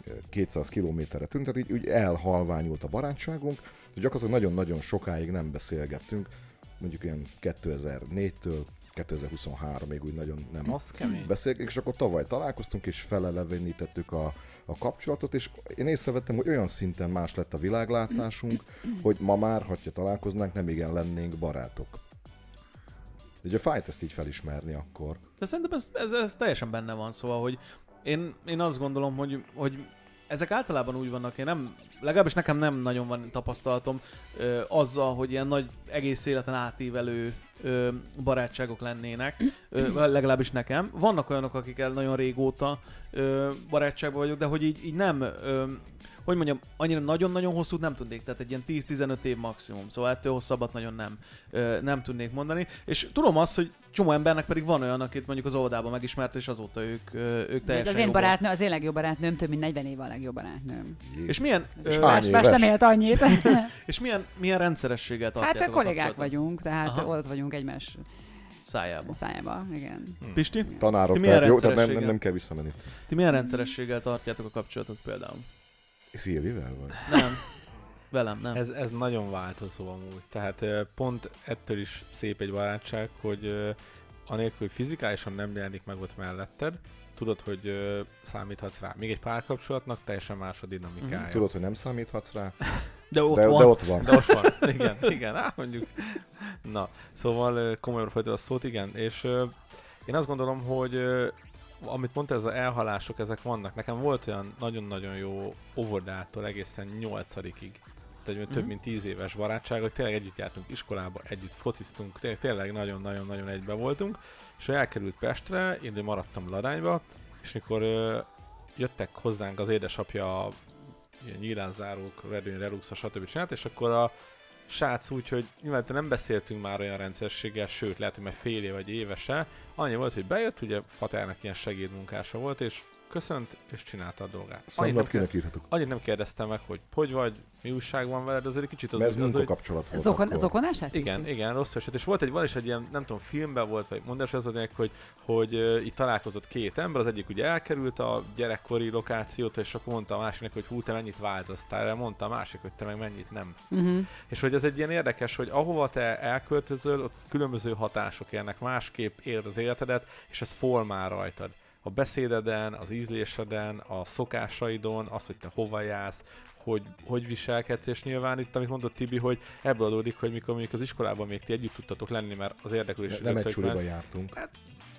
kétszáz kilométerre tűnt, tehát így úgy elhalványult a barátságunk, és gyakorlatilag nagyon-nagyon sokáig nem beszélgettünk, mondjuk ilyen kétezer-négytől kétezer-huszonháromig úgy nagyon nem beszélgettünk, és akkor tavaly találkoztunk, és felelevenítettük a, a kapcsolatot, és én észrevettem, hogy olyan szinten más lett a világlátásunk, hogy ma már, ha találkoznánk, nem igen lennénk barátok. Ugye fájt ezt így felismerni akkor. De szerintem ez, ez, ez teljesen benne van, szóval, hogy én, én azt gondolom, hogy, hogy ezek általában úgy vannak, én nem, legalábbis nekem nem nagyon van tapasztalatom ö, azzal, hogy ilyen nagy egész életen átívelő ö, barátságok lennének, ö, legalábbis nekem. Vannak olyanok, akikkel nagyon régóta ö, barátságban vagyok, de hogy így, így nem, ö, hogy mondjam, annyira nagyon-nagyon hosszút nem tudnék, tehát egy ilyen tíz-tizenöt év maximum, szóval ettől hosszabbat nagyon nem, ö, nem tudnék mondani. És tudom azt, hogy csomó embernek pedig van olyan, akit mondjuk az óvodában megismert, és azóta ők, ö, ők teljesen az én jó barátnő, az én legjobb barátnőm, több mint negyven év a legjobb barátnőm. És milyen, És ö, hány Más, más éves? nem élt annyit. és milyen, milyen rendszerességgel tartjátok Hát a kollégák kapcsolatot? vagyunk, tehát Aha. ott vagyunk egymás Szájába. szájába, igen. Pisti? Tanárok, Ti milyen tehát jó, tehát nem, nem, rendszerességgel? nem kell visszamenni. Ti milyen rendszerességgel tartjátok a kapcsolatot például? Szilvivel vagy? Nem. Velem, nem. Ez, ez nagyon változó amúgy. Tehát ö, pont ettől is szép egy barátság, hogy ö, anélkül, hogy fizikálisan nem jelenik meg ott melletted, tudod, hogy ö, számíthatsz rá. Még egy párkapcsolatnak teljesen más a dinamikája. Tudod, hogy nem számíthatsz rá, De ott de, van. de ott van. De ott van. Igen, igen, á, mondjuk. Na, szóval ö, komolyan folytatva a szót, igen. És ö, én azt gondolom, hogy ö, amit mondta, ez az elhalások, ezek vannak. Nekem volt olyan nagyon-nagyon jó óvodától egészen nyolcadikig, tehát mm-hmm. több mint tíz éves barátság, hogy tényleg együtt jártunk iskolába, együtt fociztunk, tényleg, tényleg nagyon-nagyon-nagyon egybe voltunk, és elkerült Pestre, én maradtam Ladányba, és mikor ö, jöttek hozzánk az édesapja, ilyen nyílászárók, redőny, reluxa, stb. Csinált, és akkor a srác úgy, hogy nyilván nem beszéltünk már olyan rendszerességgel, sőt, lehet, hogy már fél év vagy évese, annyi volt, hogy bejött, ugye Faternak ilyen segédmunkása volt, és köszönt, és csinálta a dolgát. Annyit nem, Számlat kinek írhatok? annyit nem kérdeztem meg, hogy hogy vagy, mi újság van veled, azért egy kicsit az, Mert ez az, hogy... munkakapcsolat volt Zokon, akkor. zokonását? Igen, igen, rossz eset. És volt egy, van is egy ilyen, nem tudom, filmben volt, vagy mondás az adják, hogy, hogy uh, itt találkozott két ember, az egyik ugye elkerült a gyerekkori lokációt, és akkor mondta a másiknak, hogy hú, te mennyit változtál, erre mondta a másik, hogy te meg mennyit nem. Uh-huh. És hogy ez egy ilyen érdekes, hogy ahova te elköltözöl, ott különböző hatások érnek, másképp éld az életedet, és ez formál rajtad. A beszédeden, az ízléseden, a szokásaidon, az, hogy te hova jársz, hogy, hogy viselkedsz, és nyilván itt, amit mondott Tibi, hogy ebből adódik, hogy mikor mondjuk az iskolában még ti együtt tudtatok lenni, mert az érdeklődés... Ne, nem egy suliba jártunk. Hát,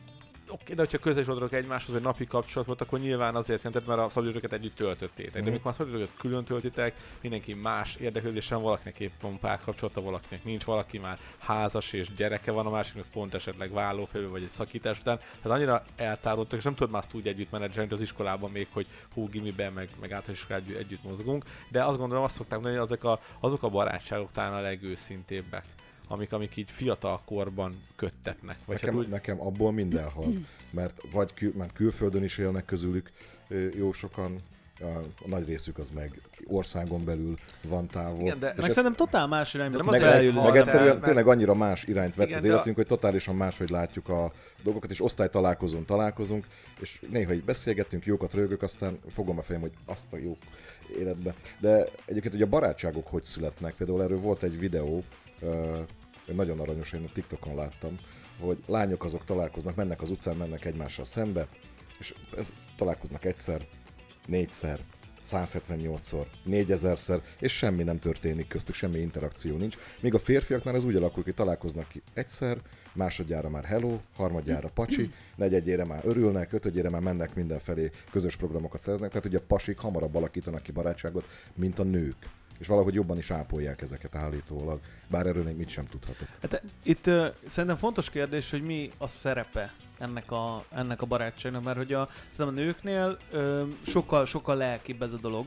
oké, de hogyha közös oldalak egymáshoz, vagy napi kapcsolat volt, akkor nyilván azért jelentett, mert a szabadidőket együtt töltöttétek. De Mhm. mikor a szabadidőket külön töltitek, mindenki más érdeklődésen, valakinek épp van párkapcsolata, valakinek nincs, valaki már házas és gyereke van, a másiknak pont esetleg vállófélő vagy egy szakítás után. Tehát annyira eltávolodtak, és nem tudod már azt úgy együtt menedzselni az iskolában még, hogy hú, gimiben, meg, meg általános iskolában együtt, együtt mozgunk. De azt gondolom, azt szokták mondani, hogy azok a, azok a barátságok talán a legőszintébbek, amik, amik így fiatal korban köttetnek. Vagy Nekem, hát úgy... nekem abból mind elhal, mert vagy kül, mert külföldön is élnek közülük ö, jó sokan, a, a nagy részük az meg országon belül van távol. Igen, de- És Meg ez- szerintem totál más irányba Nem tud az meg, eljönni. meg, elhal, meg de- egyszerűen mert- tényleg annyira más irányt vett Igen, az de a- életünk, hogy totálisan máshogy látjuk a dolgokat, és osztálytalálkozón találkozunk, és néha így beszélgettünk, jókat rögök, aztán fogom a fejem, hogy azt a jó életbe. De egyébként ugye a barátságok hogy születnek, például erről volt egy videó, ö, nagyon aranyos, én a TikTokon láttam, hogy lányok azok találkoznak, mennek az utcán, mennek egymással szembe, és ez, találkoznak egyszer, négyszer, százhetvennyolcszor, négyezerszer, és semmi nem történik köztük, semmi interakció nincs. Míg a férfiaknál az úgy alakul, hogy találkoznak ki egyszer, másodjára már hello, harmadjára pacsi, negyedjére már örülnek, ötödjére már mennek mindenfelé, közös programokat szereznek, tehát ugye a pasik hamarabb alakítanak ki barátságot, mint a nők. És valahogy jobban is ápolják ezeket állítólag, bár erről még mit sem tudhatok. Hát itt uh, szerintem fontos kérdés, hogy mi a szerepe ennek a, ennek a barátságnak, mert hogy a, szerintem a nőknél uh, sokkal, sokkal lelkibb ez a dolog,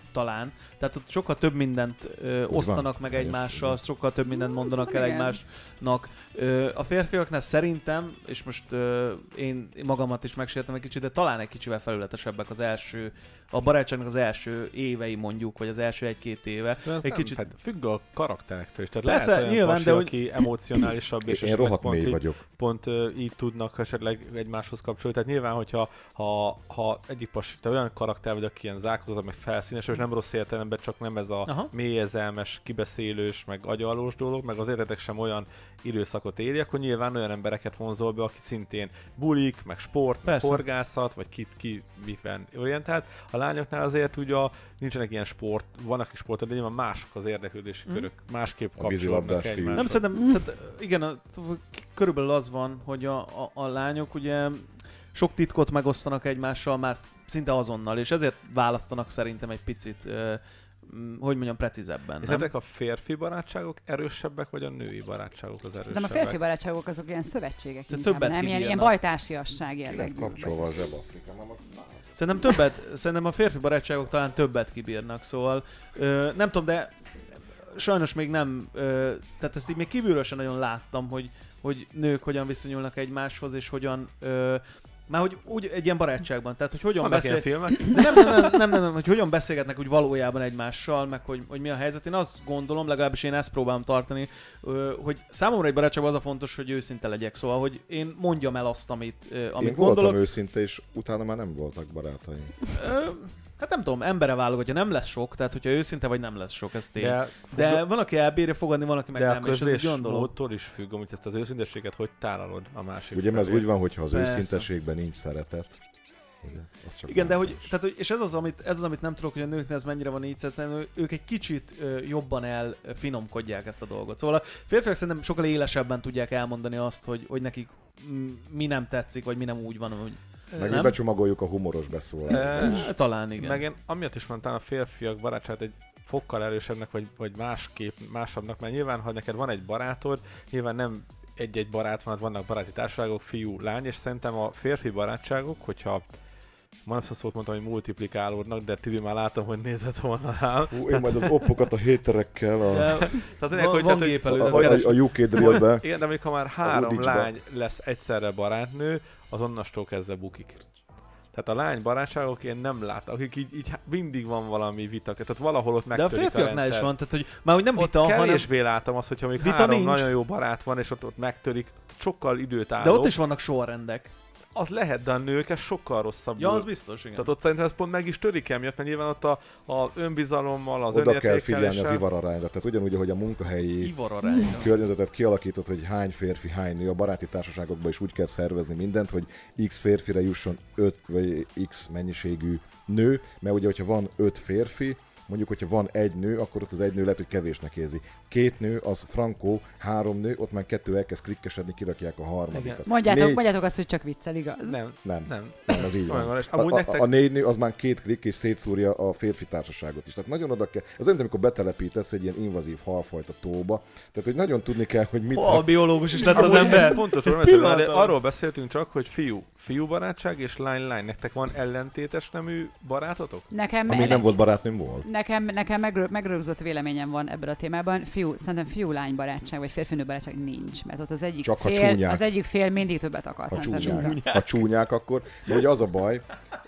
talán. Tehát ott sokkal több mindent ö, osztanak van, meg teljes, egymással, igen. sokkal több mindent mondanak el igen. egymásnak. Ö, a férfiaknál szerintem, és most ö, én magamat is megsértem egy kicsit, de talán egy kicsivel felületesebbek az első, a barátságnak az első évei mondjuk, vagy az első egy-két éve. De ez Egy nem, kicsit... hát függ a karakterektől is. Tehát Persze, lehet olyan nyilván, pasi, de hogy- aki emocionálisabb, és Én esetleg rohadt pont mély így, vagyok. pont uh, így tudnak esetleg egymáshoz kapcsolni. Tehát nyilván, hogyha ha, ha egyik pasi, te olyan karakter vagy, aki ilyen zárkózat, meg felszínes, és nem rossz értelemben, csak nem ez a Aha. mélyezelmes, kibeszélős, meg agyalós dolog, meg az életek sem olyan időszakot éli, akkor nyilván olyan embereket vonzol be, aki szintén bulik, meg sport, meg Persze. horgászat, vagy ki, ki miben orientált. A lányoknál azért ugye nincsenek ilyen sport, vannak is sportok, de nyilván mások az érdeklődési Mm. körök, másképp A kapcsolódnak vízilabdás fiúk. egymáshoz. Nem szerintem, tehát igen, a, körülbelül az van, hogy a, a, a lányok ugye sok titkot megosztanak egymással már szinte azonnal, és ezért választanak szerintem egy picit, ö, m, hogy mondjam, precízebben. És Nem? ezek a férfi barátságok erősebbek, vagy a női barátságok az erősebbek? Szerintem a férfi barátságok azok ilyen szövetségek Te inkább, többet nem? Ilyen, ilyen kibírnak. bajtársiasság Ki lett jellegű. kapcsolva a zsebafrika, nem a Szerintem többet, szerintem a férfi barátságok talán többet kibírnak, szóval ö, nem tudom, de sajnos még nem, ö, tehát ezt így még kívülről sem nagyon láttam, hogy, hogy nők hogyan viszonyulnak egymáshoz, és hogyan, ö, már hogy úgy egy ilyen barátságban, tehát hogy hogyan Vannak beszél... ilyen filmek? De nem, nem, nem, nem, nem, nem, hogy hogyan beszélgetnek úgy valójában egymással, meg hogy, hogy mi a helyzet. Én azt gondolom, legalábbis én ezt próbálom tartani, ö, hogy számomra egy barátságban az a fontos, hogy őszinte legyek. Szóval, hogy én mondjam el azt, amit, ö, amit Én voltam gondolok. őszinte, és utána már nem voltak barátaim. Ö, hát nem tudom, embere válogatja, nem lesz sok, tehát hogyha őszinte vagy nem lesz sok, ez tény. De, De, de van, aki elbírja fogadni, van, aki meg de a nem, és ez egy olyan dolog. közlésmódtól is függ, amúgy ezt az őszintességet hogy tálalod a másik Ugye, mert ez felé. úgy van, hogyha az Persze. őszinteségben nincs szeretet. Ugye, az csak Igen, de hogy, más. tehát, hogy, és ez az, amit, ez az, amit nem tudok, hogy a nőknél ez mennyire van így, szerintem ők egy kicsit ö, jobban elfinomkodják ezt a dolgot. Szóval a férfiak szerintem sokkal élesebben tudják elmondani azt, hogy, hogy nekik mm, mi nem tetszik, vagy mi nem úgy van, hogy Meg mi nem? becsomagoljuk a humoros beszólást. Eh, Talán igen. Meg én amiatt is mondtam, a férfiak barátságot egy fokkal erősebbnek, vagy, vagy másképp, másabbnak, mert nyilván, ha neked van egy barátod, nyilván nem egy-egy barát van, vannak baráti társaságok, fiú, lány, és szerintem a férfi barátságok, hogyha ma nem szót mondtam, hogy multiplikálódnak, de Tibi már látom, hogy nézett volna rám. Hú, én majd az oppokat a héterekkel a, De, Tehát van, ennek, hogy, van tehát, gép a, előtt, a, a, a U K drillbe. igen, de még ha már három Udicsba. lány lesz egyszerre barátnő, az onnastól kezdve bukik. Tehát a lány barátságok én nem látom, akik így, így mindig van valami vita, tehát valahol ott de a megtörik a, férfiaknál is rendszer. van, tehát hogy már hogy nem Ott vita, hanem... kevésbé látom azt, hogyha még Vita három nincs. nagyon jó barát van, és ott, ott megtörik, sokkal időt álló. De ott is vannak sorrendek. Az lehet, de a nők ez sokkal rosszabb. Ja, az biztos, igen. Tehát ott szerintem ez pont meg is törik emiatt, mert nyilván ott a, a önbizalommal, az Oda kell figyelni az önértékeléssel. ivararányra. Tehát ugyanúgy, ahogy a munkahelyi Ivor arányra. környezetet kialakított, hogy hány férfi, hány nő, a baráti társaságokban is úgy kell szervezni mindent, hogy X férfire jusson öt vagy X mennyiségű nő, mert ugye, hogyha van öt férfi, mondjuk, hogyha van egy nő, akkor ott az egy nő lehet, hogy kevésnek érzi. Két nő, az frankó, három nő, ott már kettő elkezd klikkesedni, kirakják a harmadikat. Mondjátok, Négy- mondjátok azt, hogy csak viccel, igaz? Nem, Nem, nem. nem, az így Olyan van. van, és A, amúgy a, nektek- a négy nő az már két klik és szétszúrja a férfi társaságot is. Tehát nagyon oda kell. Az olyan, amikor betelepítesz egy ilyen invazív halfajt a tóba. Tehát, hogy nagyon tudni kell, hogy mit... A biológus is lett az Amúgy ember. ez fontos, hogy Pillanat beszélni, alatt. arról beszéltünk csak, hogy fiú, fiú barátság és lány-lány. Nektek van ellentétes nemű barátotok? Nekem, Amíg nem volt barátnőm, volt. nekem, nekem megrö- megrögzött véleményem van ebben a témában. Fiú, szerintem fiú-lány barátság, vagy férfinő barátság nincs, mert ott az egyik, Csak ha fél, csúnyák. az egyik fél mindig többet akar. Ha szerintem csúnyák. mindig. Ha csúnyák, akkor... De ugye az a baj,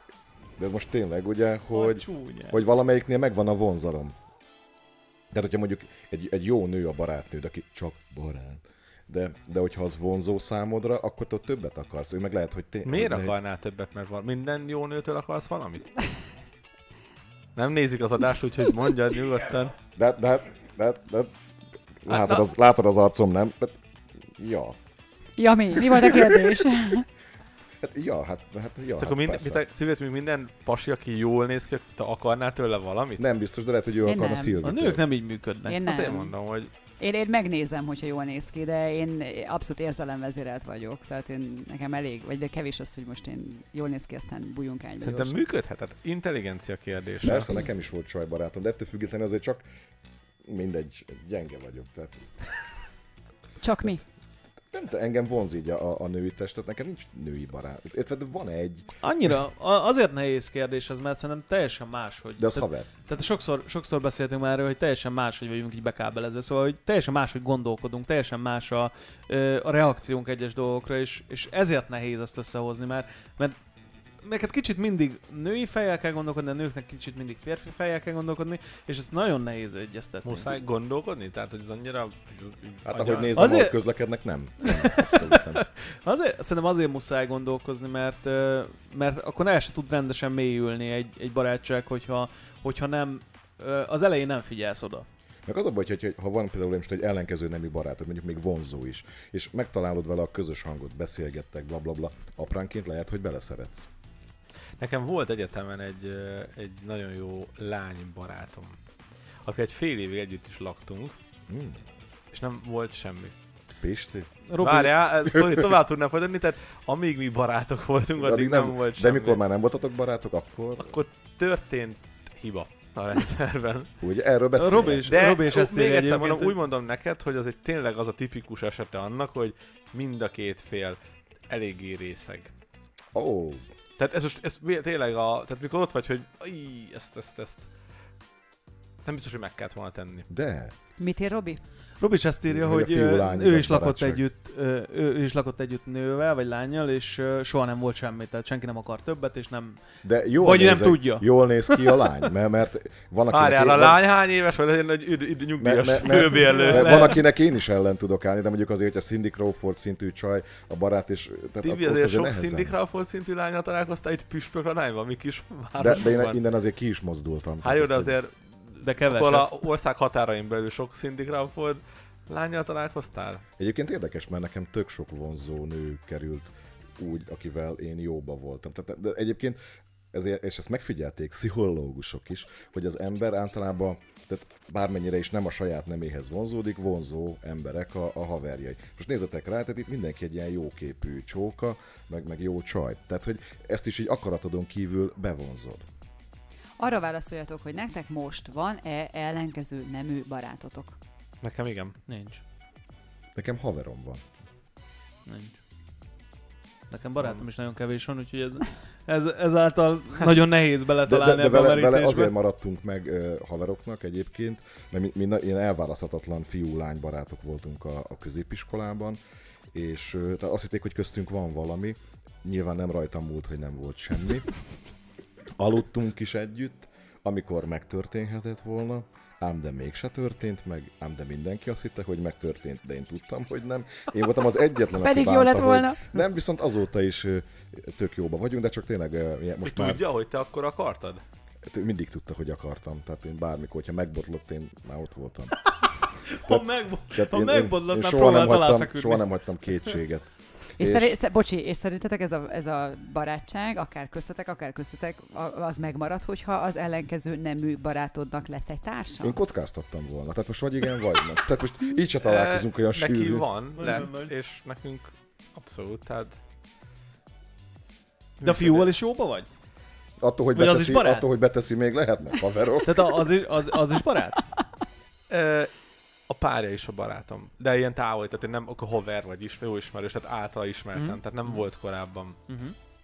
de most tényleg ugye, hogy, Csúnya. hogy valamelyiknél megvan a vonzalom. Tehát, hogyha mondjuk egy, egy jó nő a barátnőd, aki csak barát, de, de hogyha az vonzó számodra, akkor te ott többet akarsz. Ő meg lehet, hogy tényleg... Miért de- akarnál többet, mert van? Minden jó nőtől akarsz valamit? Nem nézik az adást, úgyhogy mondjad nyugodtan. De, de, de, de látod, az, látod az arcom, nem? De, ja. Ja, mi? Mi volt a kérdés? Hát, ja, hát, hát, ja, Csak hát akkor minden, persze. mit, szívet, minden pasi, aki jól néz ki, te akarnál tőle valamit? Nem biztos, de lehet, hogy ő Én akarna nem. Szilvit. A nők nem így működnek. Én Azért nem. mondom, hogy Én, én megnézem, hogyha jól néz ki, de én abszolút érzelemvezérelt vagyok. Tehát én, nekem elég, vagy de kevés az, hogy most én jól néz ki, aztán bújjunk ágyba szerintem gyorsan. működhet. Hát intelligencia kérdése. Persze, nekem is volt csajbarátom, de ettől függetlenül azért csak mindegy, gyenge vagyok. Tehát Csak mi? Nem, te, engem vonz így a, a női testet, nekem nincs női barát. Érted, van egy... Annyira, a- azért nehéz kérdés ez, mert szerintem teljesen más, hogy... De az tehát, haver. tehát sokszor, sokszor beszéltünk már erről, hogy teljesen más, hogy vagyunk így bekábelezve, szóval hogy teljesen más, hogy gondolkodunk, teljesen más a, ö, a reakciónk egyes dolgokra, és, és ezért nehéz azt összehozni, mert, mert neked kicsit mindig női fejjel kell gondolkodni, a nőknek kicsit mindig férfi fejjel kell gondolkodni, és ez nagyon nehéz egyeztetni. Muszáj gondolkodni? Tehát, hogy ez annyira... Hát annyira- ahogy nézem, Azért- ahogy közlekednek, nem. nem abszolút nem. Azért, szerintem azért muszáj gondolkozni, mert, ö, mert akkor el se tud rendesen mélyülni egy, egy barátság, hogyha, hogyha nem, ö, az elején nem figyelsz oda. Meg az a baj, hogy ha van például most egy ellenkező nemű barátod, mondjuk még vonzó is, és megtalálod vele a közös hangot, beszélgettek, blablabla, bla, bla, apránként lehet, hogy beleszeretsz. Nekem volt egyetemen egy, ö, egy nagyon jó lány barátom, aki egy fél évig együtt is laktunk, Hmm. és nem volt semmi. Pisti? Robi, Várjál, ezt to- tovább tudnám folytatni, tehát amíg mi barátok voltunk, addig, Addig nem, nem, volt de semmi. mikor már nem voltatok barátok, akkor... Akkor történt hiba a rendszerben. Ugye erről beszélünk. Robi is, De Robi is ezt még írja egyszer egyébként, mondom, hogy- úgy mondom neked, hogy az egy tényleg az a tipikus esete annak, hogy mind a két fél eléggé részeg. Ó, oh, Tehát ez most ez tényleg a... Tehát mikor ott vagy, hogy íj, ezt, ezt, ezt... Nem biztos, hogy meg kellett volna tenni. de... Mit ír Robi? Robi is ezt írja, Hogy a hogy fiú ö, lány ő igaz is lakott barátság. együtt, ö, ő, ő is lakott együtt nővel, vagy lánnyal, és ö, soha nem volt semmi, tehát senki nem akar többet, és nem... De jól Vagy nem nézek- tudja. Jól néz ki a lány, mert, mert van akinek... Várjál, én- a lány hány éves, vagy legyen egy üd- üd- nyugdíjas mert- mert- főbérlő? mert van, akinek én is ellen tudok állni, de mondjuk azért, hogy a Cindy Crawford szintű csaj, a barát, és... Tehát Tibi, ott azért sok nehezen. Cindy Crawford szintű lányra találkoztál itt Püspök a lányban, mi kis De, de én városokban. innen azért ki is mozdultam. Hát jó, de Tehát ezt- azért De akkor kevesebb. a ország határain belül sok Cindy Crawford lányjal találkoztál? Egyébként érdekes, mert nekem tök sok vonzó nő került úgy, akivel én jóba voltam. Tehát, de egyébként, ezért, és ezt megfigyelték pszichológusok is, hogy az ember általában, tehát bármennyire is nem a saját neméhez vonzódik, vonzó emberek a, a haverjai. Most nézzetek rá, tehát itt mindenki egy ilyen jóképű csóka, meg, meg jó csaj. Tehát, hogy ezt is így akaratodon kívül bevonzod. Arra válaszoljatok, hogy nektek most van-e ellenkező nemű barátotok? Nekem igen. Nincs. Nekem haverom van. Nincs. Nekem barátom is nagyon kevés van, úgyhogy ez, ez, ezáltal nagyon nehéz De, beletalálni de, de ebbe a vele, vele merítésbe. azért maradtunk meg uh, haveroknak egyébként, mert mi, mi na- ilyen elválaszthatatlan fiú-lány barátok voltunk a, a középiskolában, és uh, tehát azt hitték, hogy köztünk van valami, nyilván nem rajtam múlt, hogy nem volt semmi. Aludtunk is együtt, amikor megtörténhetett volna, ám de mégse történt meg, ám de mindenki azt hitte, hogy megtörtént, de én tudtam, hogy nem. Én voltam az egyetlen, aki Pedig jó bánta, lett volna. hogy nem, viszont azóta is ö, tök jóba vagyunk, de csak tényleg ö, ilyen- most Most már tudja, hogy te akkor akartad? mindig tudta, hogy akartam. Tehát én bármikor, hogyha megbotlott, én már ott voltam. Ha, meg, Tehát ha én, én, megbodlott, én már soha, nem próbált hagytam, aláfeküdni. soha nem hagytam kétséget. És, És- szeri- sze- bocsi, és szerintetek ez a, ez a barátság, akár köztetek, akár köztetek, a- az megmarad, hogyha az ellenkező nemű barátodnak lesz egy társa? Én kockáztattam volna. Tehát most vagy igen, vagy nem. Tehát most így se találkozunk olyan Neki sűrűn. van, Nagyon lett, nagy. és nekünk abszolút, tehát... De a fiúval is jóba vagy? Attól, hogy Vagy az beteszi, is barát? attól, hogy beteszi, még lehetnek haverok. Tehát az is, az, az is barát? Ö, a párja is a barátom. De ilyen távol, tehát én nem akkor haver vagy is, jó ismerős, tehát általa ismertem, Mhm. tehát nem volt korábban. Uh-huh.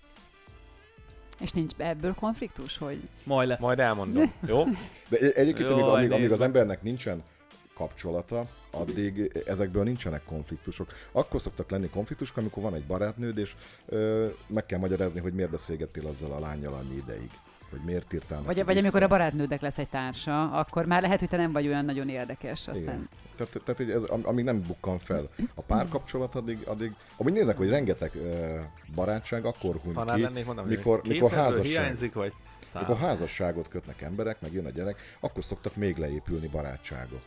És nincs ebből konfliktus, hogy Majd lesz. Majd elmondom, jó? De egy- egyébként, Jó, amíg, amíg, nézd amíg az meg. embernek nincsen kapcsolata, addig ezekből nincsenek konfliktusok. Akkor szoktak lenni konfliktusok, amikor van egy barátnőd, és ö, meg kell magyarázni, hogy miért beszélgettél azzal a lánnyal annyi ideig. Hogy miért írtál neki vagy, vagy vissza. amikor a barátnődnek lesz egy társa, akkor már lehet, hogy te nem vagy olyan nagyon érdekes. Aztán Igen. Tehát, tehát így ez, am- amíg nem bukkan fel a párkapcsolat, addig, addig amúgy néznek, hogy rengeteg uh, barátság akkor huny Tanár ki, lennék, mondom, mikor, hogy mikor, két ebből házasság, hiányzik, vagy szám. mikor házasságot kötnek emberek, meg jön a gyerek, akkor szoktak még leépülni barátságok.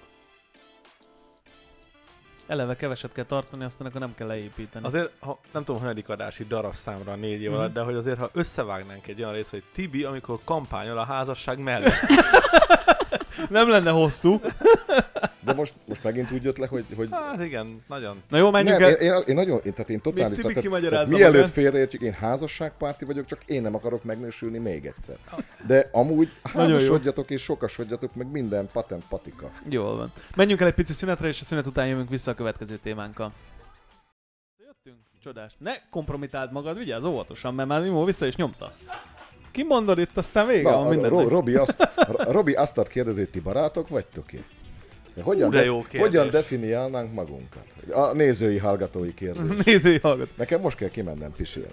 Eleve keveset kell tartani, aztán akkor nem kell leépíteni. Azért, ha, nem tudom, hanyadik adási darabszámra a négy év Mhm. alatt, de hogy azért, ha összevágnánk egy olyan részt, hogy Tibi, amikor kampányol a házasság mellett. Nem lenne hosszú. De most, most megint úgy jött le, hogy, hogy Hát igen, nagyon. Na jó, menjünk nem, el. én, én, én, nagyon, én, tehát én totális, Tibi tehát, tehát, kimagyarázza mielőtt magát. félreértjük, én házasságpárti vagyok, csak én nem akarok megnősülni még egyszer. De amúgy Nagyon jó. házasodjatok és sokasodjatok, meg minden patent patika. Jól van. Menjünk el egy pici szünetre, és a szünet után jövünk vissza a következő témánkkal. Csodás. Ne kompromitáld magad, vigyázz óvatosan, mert már Imó vissza is nyomta. Kimondod itt, aztán vége van mindennek. Ro- Robi, azt, Robi azt ad kérdezni, hogy ti barátok vagytok-e? Hogyan, de jó de, hogyan definiálnánk magunkat? A nézői, hallgatói kérdés. Nézői hallgató. Nekem most kell kimennem pisilni.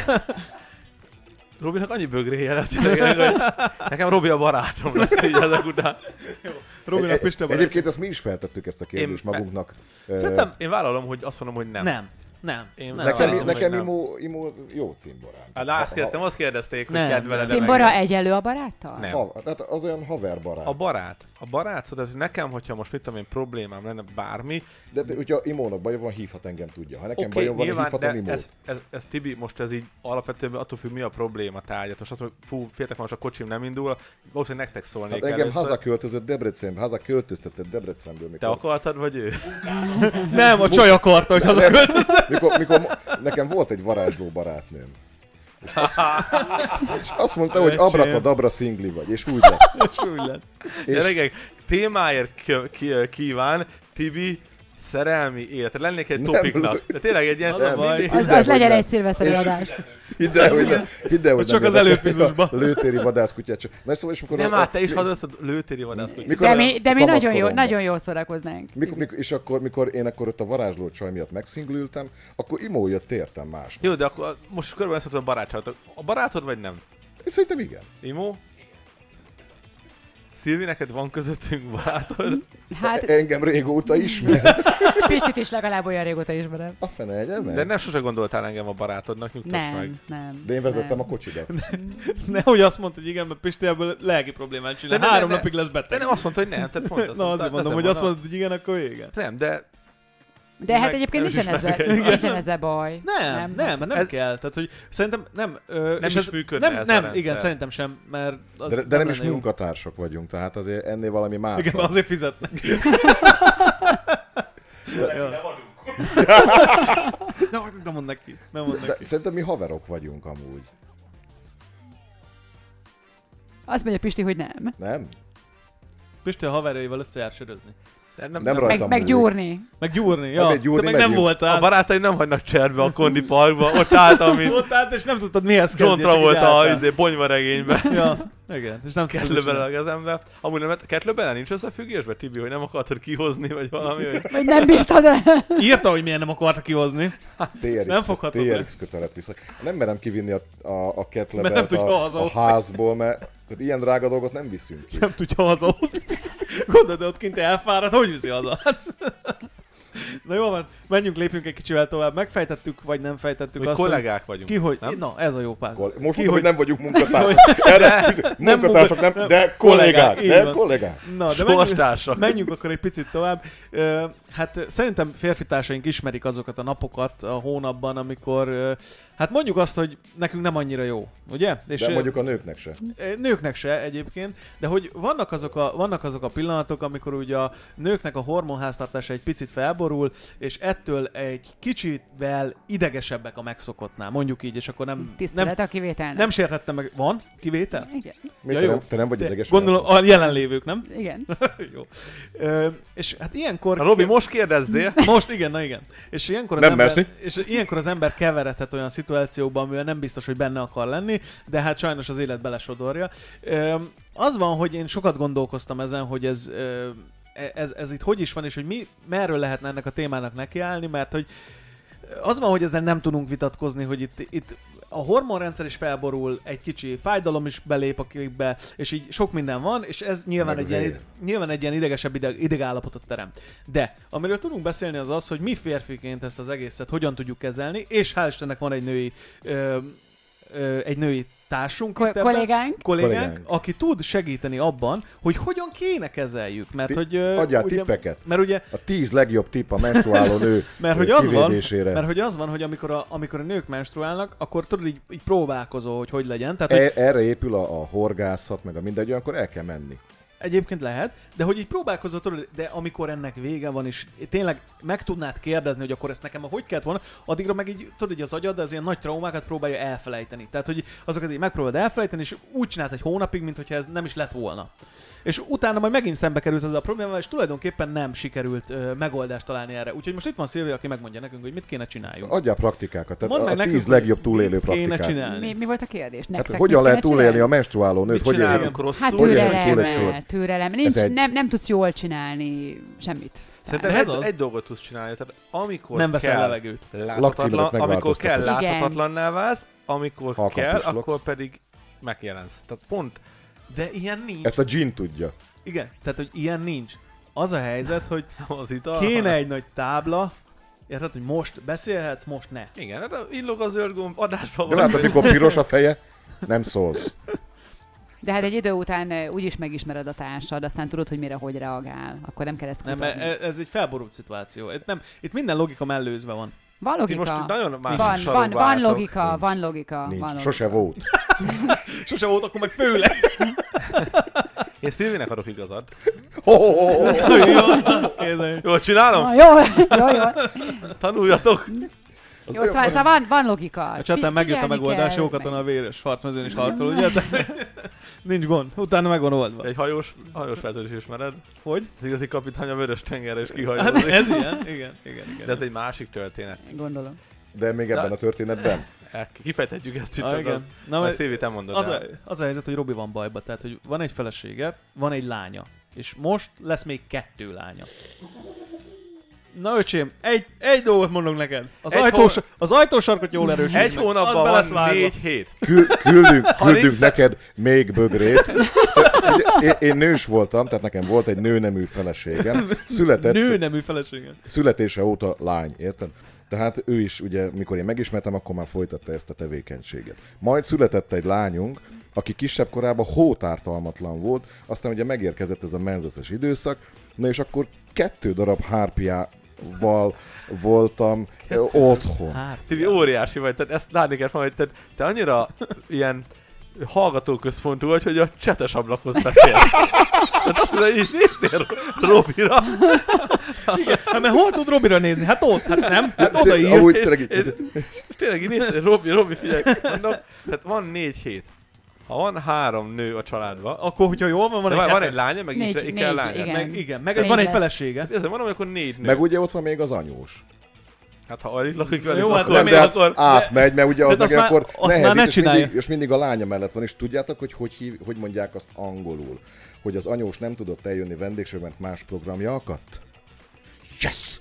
Robinak annyi bögréje lesz, hogy nekem Robi a barátom lesz így ezek után. Robinak Piste barát. Egyébként ezt mi is feltettük ezt a kérdést Én- magunknak. Szerintem Én vállalom, hogy azt mondom, hogy nem. nem. Nem. Én nem. nekem- Nekem, Szerintem, nekem hogy nem. imó, imó jó cimborám. Hát azt kérdeztem, azt kérdezték, hogy Nem. kedveled Cimbora egyenlő a baráttal? Nem. Ha, tehát az olyan haver barát. A barát. A barát, szóval hogy nekem, hogyha most mit tudom én, problémám lenne bármi, De te, hogyha imónak bajom van, hívhat engem, tudja. Ha nekem oké, bajom van, nyilván, hívhatom de imót. ez, ez, ez, Tibi, most ez így alapvetően attól függ, mi a probléma tárgyat. Most azt mondja, fú, féltek, most a kocsim nem indul, valószínűleg nektek szólnék Hát engem először. hazaköltözött Debrecenbe, hazaköltöztetett Debrecenből. Mikor, Te akartad, vagy ő? Nem, a csaj akarta, hogy hazaköltözzen. mikor, mikor, nekem volt egy varázsló barátnőm. És azt, és azt mondta, hogy Öcsém. abrakadabra szingli vagy, és úgy lett. És úgy lett. És Gyerekek, témáért ki- ki- kíván Tibi szerelmi élet. Tehát lennék egy Nem, topiknak. De tényleg egy ilyen... Az a baj. mindig- Az, Hidd el, az legyen hogy egy szilveszteri És- adás. hidd el, hogy nem. Hidd el, hogy Az csak nem az érdekel előfizusba. a lőtéri vadászkutyát. Csak. Na, szóval, és mikor Nem a- át, te is mi- hazasztod lőtéri vadászkot. mikor De a- mi, de mi a nagyon, jó, kamaszkoromban. nagyon jól szórakoznánk. Mikor, mikor, és akkor, mikor én akkor ott a varázsló csaj miatt megszinglültem, akkor imó jött értem más. Jó, de akkor most körülbelül ezt a barátságot. A barátod vagy nem? És szerintem igen. Imó? Szilvi, neked van közöttünk barátod? Hát Engem régóta ismer. Pistit is legalább olyan régóta ismerem. A fene egyen meg. De nem sose gondoltál engem a barátodnak, nyugtass meg. Nem, nem. De én vezettem nem. a kocsidat. Nehogy azt mondta, hogy igen, mert Pisti ebből lelki problémát csinál. De ne- Három ne- napig lesz De beteg. nem azt mondta, hogy nem, tehát pont azt Na azért mondom, hogy azt mondod, hogy igen, akkor vége. Nem, de De hát Meg- egyébként nem is nincsen ezzel, ismerjük egymást. nincsen ezzel baj. Nem, nem, nem, nem, nem Ez- kell. Tehát, hogy szerintem nem... Ö, Nem és is működne nem, ez a nem, rendszer. igen, szerintem sem, mert... Az De, de nem is lenne jó. munkatársak vagyunk, tehát azért ennél valami más. Igen, van. azért fizetnek. Ja. Ne, nem mond neki, nem mond De neki. szerintem mi haverok vagyunk amúgy. Azt mondja Pisti, hogy nem. Nem? Pisti a haverjaival összejár sörözni. nem, Nem nem, rajta. Meg, Rajtam meg múlik. gyúrni. Meg gyúrni, ja. Meg gyúrni, Te meg nem megyünk. A voltál. barátaim nem hagynak cserbe a Kondi Parkba, ott álltam, mint Ott állt, és nem tudtad mihez kezdje. John csak így Travolta a álltál. izé, bonyvaregényben. Ja, igen, és nem tudtad Kettlő bele csinálni. a kezembe. Amúgy nem, Kettlő bele nincs összefüggésben, Tibi, hogy nem akartad kihozni, vagy valami, hogy... Vagy nem bírtad el. Írta, hogy miért nem akarta kihozni. té er iksz, Nem foghatod té er meg. iksz kötelet vissza. Nem merem kivinni a, a, a Mert nem ketlebelt tudja a, hazahozni. a házból, mert tehát ilyen drága dolgot nem viszünk ki. Nem tudja hazahozni. Gondolod, de ott kint elfárad, hogy viszi haza? Na jó van, menjünk, lépjünk egy kicsivel tovább. Megfejtettük, vagy nem fejtettük Hogy azt, kollégák vagyunk. Ki, hogy... nem? Na, ez a jó pár. Kol- Most Ki, mondom, hogy- hogy nem vagyunk munkatársak. Erre, munkatársak nem, munka- de kollégák, kollégák, így de van. kollégák. Na, de menjünk, Sorstársak. menjünk akkor egy picit tovább. Ö, Hát szerintem férfi társaink ismerik azokat a napokat a hónapban, amikor ö, hát mondjuk azt, hogy nekünk nem annyira jó, ugye? És De ö, mondjuk a nőknek se. nőknek se egyébként, de hogy vannak azok a, vannak azok a pillanatok, amikor ugye a nőknek a hormonháztartása egy picit felborul, és ettől egy kicsivel idegesebbek a megszokottnál, mondjuk így, és akkor nem, nem, Tisztelet a kivételnek. nem sértettem meg. Van kivétel? Igen. Mit, Ja, te, jó. nem, te nem vagy De ideges? gondolom a jelenlévők, nem? Igen. Jó. Ö, és hát ilyenkor... Na, Robi, most kérdezzél. Most igen, na igen. És ilyenkor az, Nem ember, mesni. és ilyenkor az ember keveredhet olyan szituációban, amivel nem biztos, hogy benne akar lenni, de hát sajnos az élet belesodorja. Ö, az van, hogy én sokat gondolkoztam ezen, hogy ez, ö, ez, ez itt hogy is van, és hogy mi, merről lehetne ennek a témának nekiállni, mert hogy az van, hogy ezzel nem tudunk vitatkozni, hogy itt, itt a hormonrendszer is felborul, egy kicsi fájdalom is belép a képbe, és így sok minden van, és ez nyilván, Meg egy ilyen, vér. nyilván egy ilyen idegesebb ideg, idegállapotot teremt. De amiről tudunk beszélni az az, hogy mi férfiként ezt az egészet hogyan tudjuk kezelni, és hál' Istennek van egy női, ö, ö, egy női társunk, Ko- itt ebben, kollégánk. kollégánk, Kollégánk. aki tud segíteni abban, hogy hogyan kéne kezeljük. Mert Ti- hogy... ö, adjál ugye- tippeket. Mert ugye A tíz legjobb tipp a menstruáló nő mert hogy az van, kivédésére. mert hogy az van, hogy amikor a, amikor a nők menstruálnak, akkor tudod így, így próbálkozol, hogy hogy legyen. Tehát, hogy E- erre épül a, a horgászat, meg a mindegy, olyankor el kell menni. egyébként lehet, de hogy így próbálkozol, tudod, de amikor ennek vége van, és tényleg meg tudnád kérdezni, hogy akkor ezt nekem hogy kellett volna, addigra meg így, tudod, hogy az agyad az ilyen nagy traumákat próbálja elfelejteni. Tehát, hogy azokat így megpróbálod elfelejteni, és úgy csinálsz egy hónapig, mintha ez nem is lett volna. és utána majd megint szembe kerülsz ezzel a problémával, és tulajdonképpen nem sikerült ö, megoldást találni erre. Úgyhogy most itt van Szilvia, aki megmondja nekünk, hogy mit kéne csináljunk. Adjál praktikákat, tehát Mondd a, meg a nekünk, tíz legjobb hogy túlélő mit kéne praktikát. csinálni. Mi, mi volt a kérdés? Nektek Hát, hogyan mit lehet kéne túlélni csinálni? a menstruáló nőt? Mit Hogy csinálunk éljünk? rosszul? Hát Hogy éljünk túl egy türelemmel, föld? türelem. Nincs, egy- nem, nem tudsz jól csinálni semmit. Szerintem Ez egy, az. egy dolgot tudsz csinálni, tehát amikor Nem veszel kell, levegőt. láthatatlan, Lakcímedet amikor kell megváltoztatod. Igen. láthatatlanná válsz, amikor Halkan kell, pislogsz. akkor pedig megjelensz. Tehát pont De ilyen nincs. Ezt a gin tudja. Igen, tehát hogy ilyen nincs. Az a helyzet, hogy az ital. kéne egy nagy tábla, érted, hogy most beszélhetsz, most ne. Igen, hát illog a zöld gomb, adásban De van. látod, mikor piros a feje, nem szólsz. De hát egy idő után ö, úgyis megismered a társad, aztán tudod, hogy mire hogy reagál. Akkor nem kell ezt Nem, kutatni. e- ez egy felborult szituáció. Itt, nem, itt minden logika mellőzve van. Van Ti logika. most nagyon más Van, van, sarokba van álltok. logika, Nincs. van logika, van Nincs. logika. Sose volt. Sose volt, akkor meg főleg. Én Szilvinek adok igazad. Ho, ho, ho, ho. Kézzel. Jól csinálom? Na, jó, jó, jó. Tanuljatok! Az Jó, olyan- szóval, szóval van, van logika. A csatán megjött a megoldás, jó katona a véres harcmezőn is harcol, ugye? Nincs gond, utána meg van oldva. Egy hajós, hajós feltörés ismered? Hogy? Az igazi kapitány a vörös tengerre is Hát kihajózik. ez ilyen? Igen, igen, igen. De ez egy másik történet. Gondolom. De még ebben a történetben. El- Kifejthetjük ezt itt Ah, csak igen. az. Na, Majd mert Szilvi, te mondod az, a, el. az a helyzet, hogy Robi van bajba, tehát hogy van egy felesége, van egy lánya, és most lesz még kettő lánya. Na öcsém, egy, egy dolgot mondok neked. Az, Egy ajtós, hó- az ajtósarkot jól erősítsd Egy meg. hónapban Az be lesz van vágva. négy hét. Kül, küldünk, küldünk nincs- neked még bögrét. Ugye, Én, én nős voltam, tehát nekem volt egy nőnemű feleségem. Született, Nőnemű felesége. születése óta lány, érted? Tehát ő is, ugye, mikor én megismertem, akkor már folytatta ezt a tevékenységet. Majd született egy lányunk, aki kisebb korában hótártalmatlan volt, aztán ugye megérkezett ez a menzeszes időszak, na és akkor kettő darab hárpiával voltam ö, otthon. Hát, Szilvi, óriási vagy, tehát ezt látni kell majd, tehát te annyira ilyen hallgatóközpontú vagy, hogy a csetes ablakhoz beszélsz. Tehát azt mondod, hogy így néztél Robira. hát mert hol tud Robira nézni? Hát ott, hát nem? Hát oda írt. Amúgy És- tényleg, és- és tényleg így néztél, Robi, Robi, figyelj, mondom, tehát van négy hét. Ha van három nő a családban, Akkor, hogyha jól van, van de egy van, van hete- egy lánya, meg Négy- így kell négy, lánya. igen. Meg, igen, meg Négy van egy lesz. felesége. Ezért mondom, hogy akkor négy nő. meg ugye ott van még az anyós. Hát ha alig lakik velük, Jó, hát akkor, Nem, Remélem, de hát akkor... átmegy, mert ugye az de azt meg már- akkor azt már nehezít, ne és csinálja. mindig, és mindig a lánya mellett van, és tudjátok, hogy hogy, hív, hogy mondják azt angolul? Hogy az anyós nem tudott eljönni vendégségre, mert más programja akadt? Yes!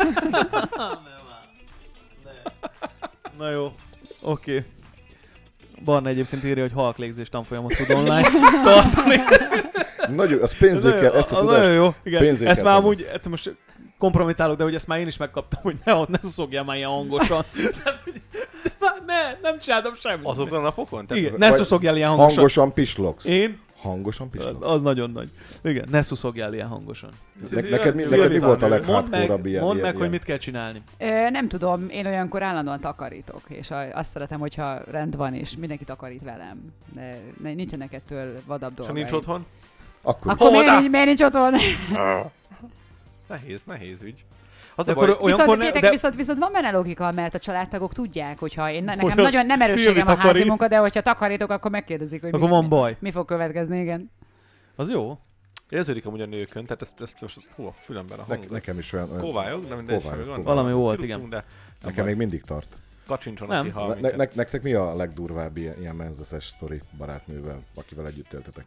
Na jó, oké. Barna egyébként írja, hogy halklégzés tanfolyamot tud online tartani. Nagyon, az pénzé Ez kell, nagyon- ezt a az tudást. nagyon jó, igen. pénzé Ezt kell már tenni. amúgy, ezt most kompromitálok, de hogy ezt már én is megkaptam, hogy ne ott, ne szuszogjál már ilyen hangosan. Tehát, hogy- de már ne, nem csináltam semmit. Azokon a napokon? Tehát Igen, ne Vagy szuszogjál ilyen hangosan. Hangosan pislogsz. Én? Hangosan pislogsz. Az nagyon nagy. Igen, ne szuszogjál ilyen hangosan. Ne, neked, mi, Szilvi, neked mi volt a Szilvi, Mondd meg, leghardcore-abb ilyen? mondd ilyen, meg, hogy ilyen? mit kell csinálni. Ö, nem tudom, én olyankor állandóan takarítok, és a, azt szeretem, hogyha rend van, és mindenki takarít velem. De ne, nincsenek ettől vadabb És ha dolgai. nincs otthon? Akkor Akkor miért, Oda! nincs- miért nincs otthon? Nehéz, nehéz ügy. Az De a baj, akkor olyankor Viszont, ne, de... de, viszont, viszont van benne logika, mert a családtagok tudják, hogyha én, nekem Hogyha nagyon nem Szilvi erősségem a házi takarít. munka, de hogyha takarítok, akkor megkérdezik, hogy akkor mi, van baj. mi fog következni, igen. Az jó. érződik amúgy a nőkön, tehát ezt, ezt most, hú, a fülemben a hang. ne, nekem is olyan... olyan Kóvályog, de mindegy, Kóvályog, semmi gond. kóvályog. Valami volt, Kirúgtunk, igen. De nem nekem baj. még mindig tart. Kacsincson, Nem. aki hall Ne, minket. ne, nektek mi a legdurvább ilyen, ilyen menzeszes sztori barátnővel, akivel együtt éltetek?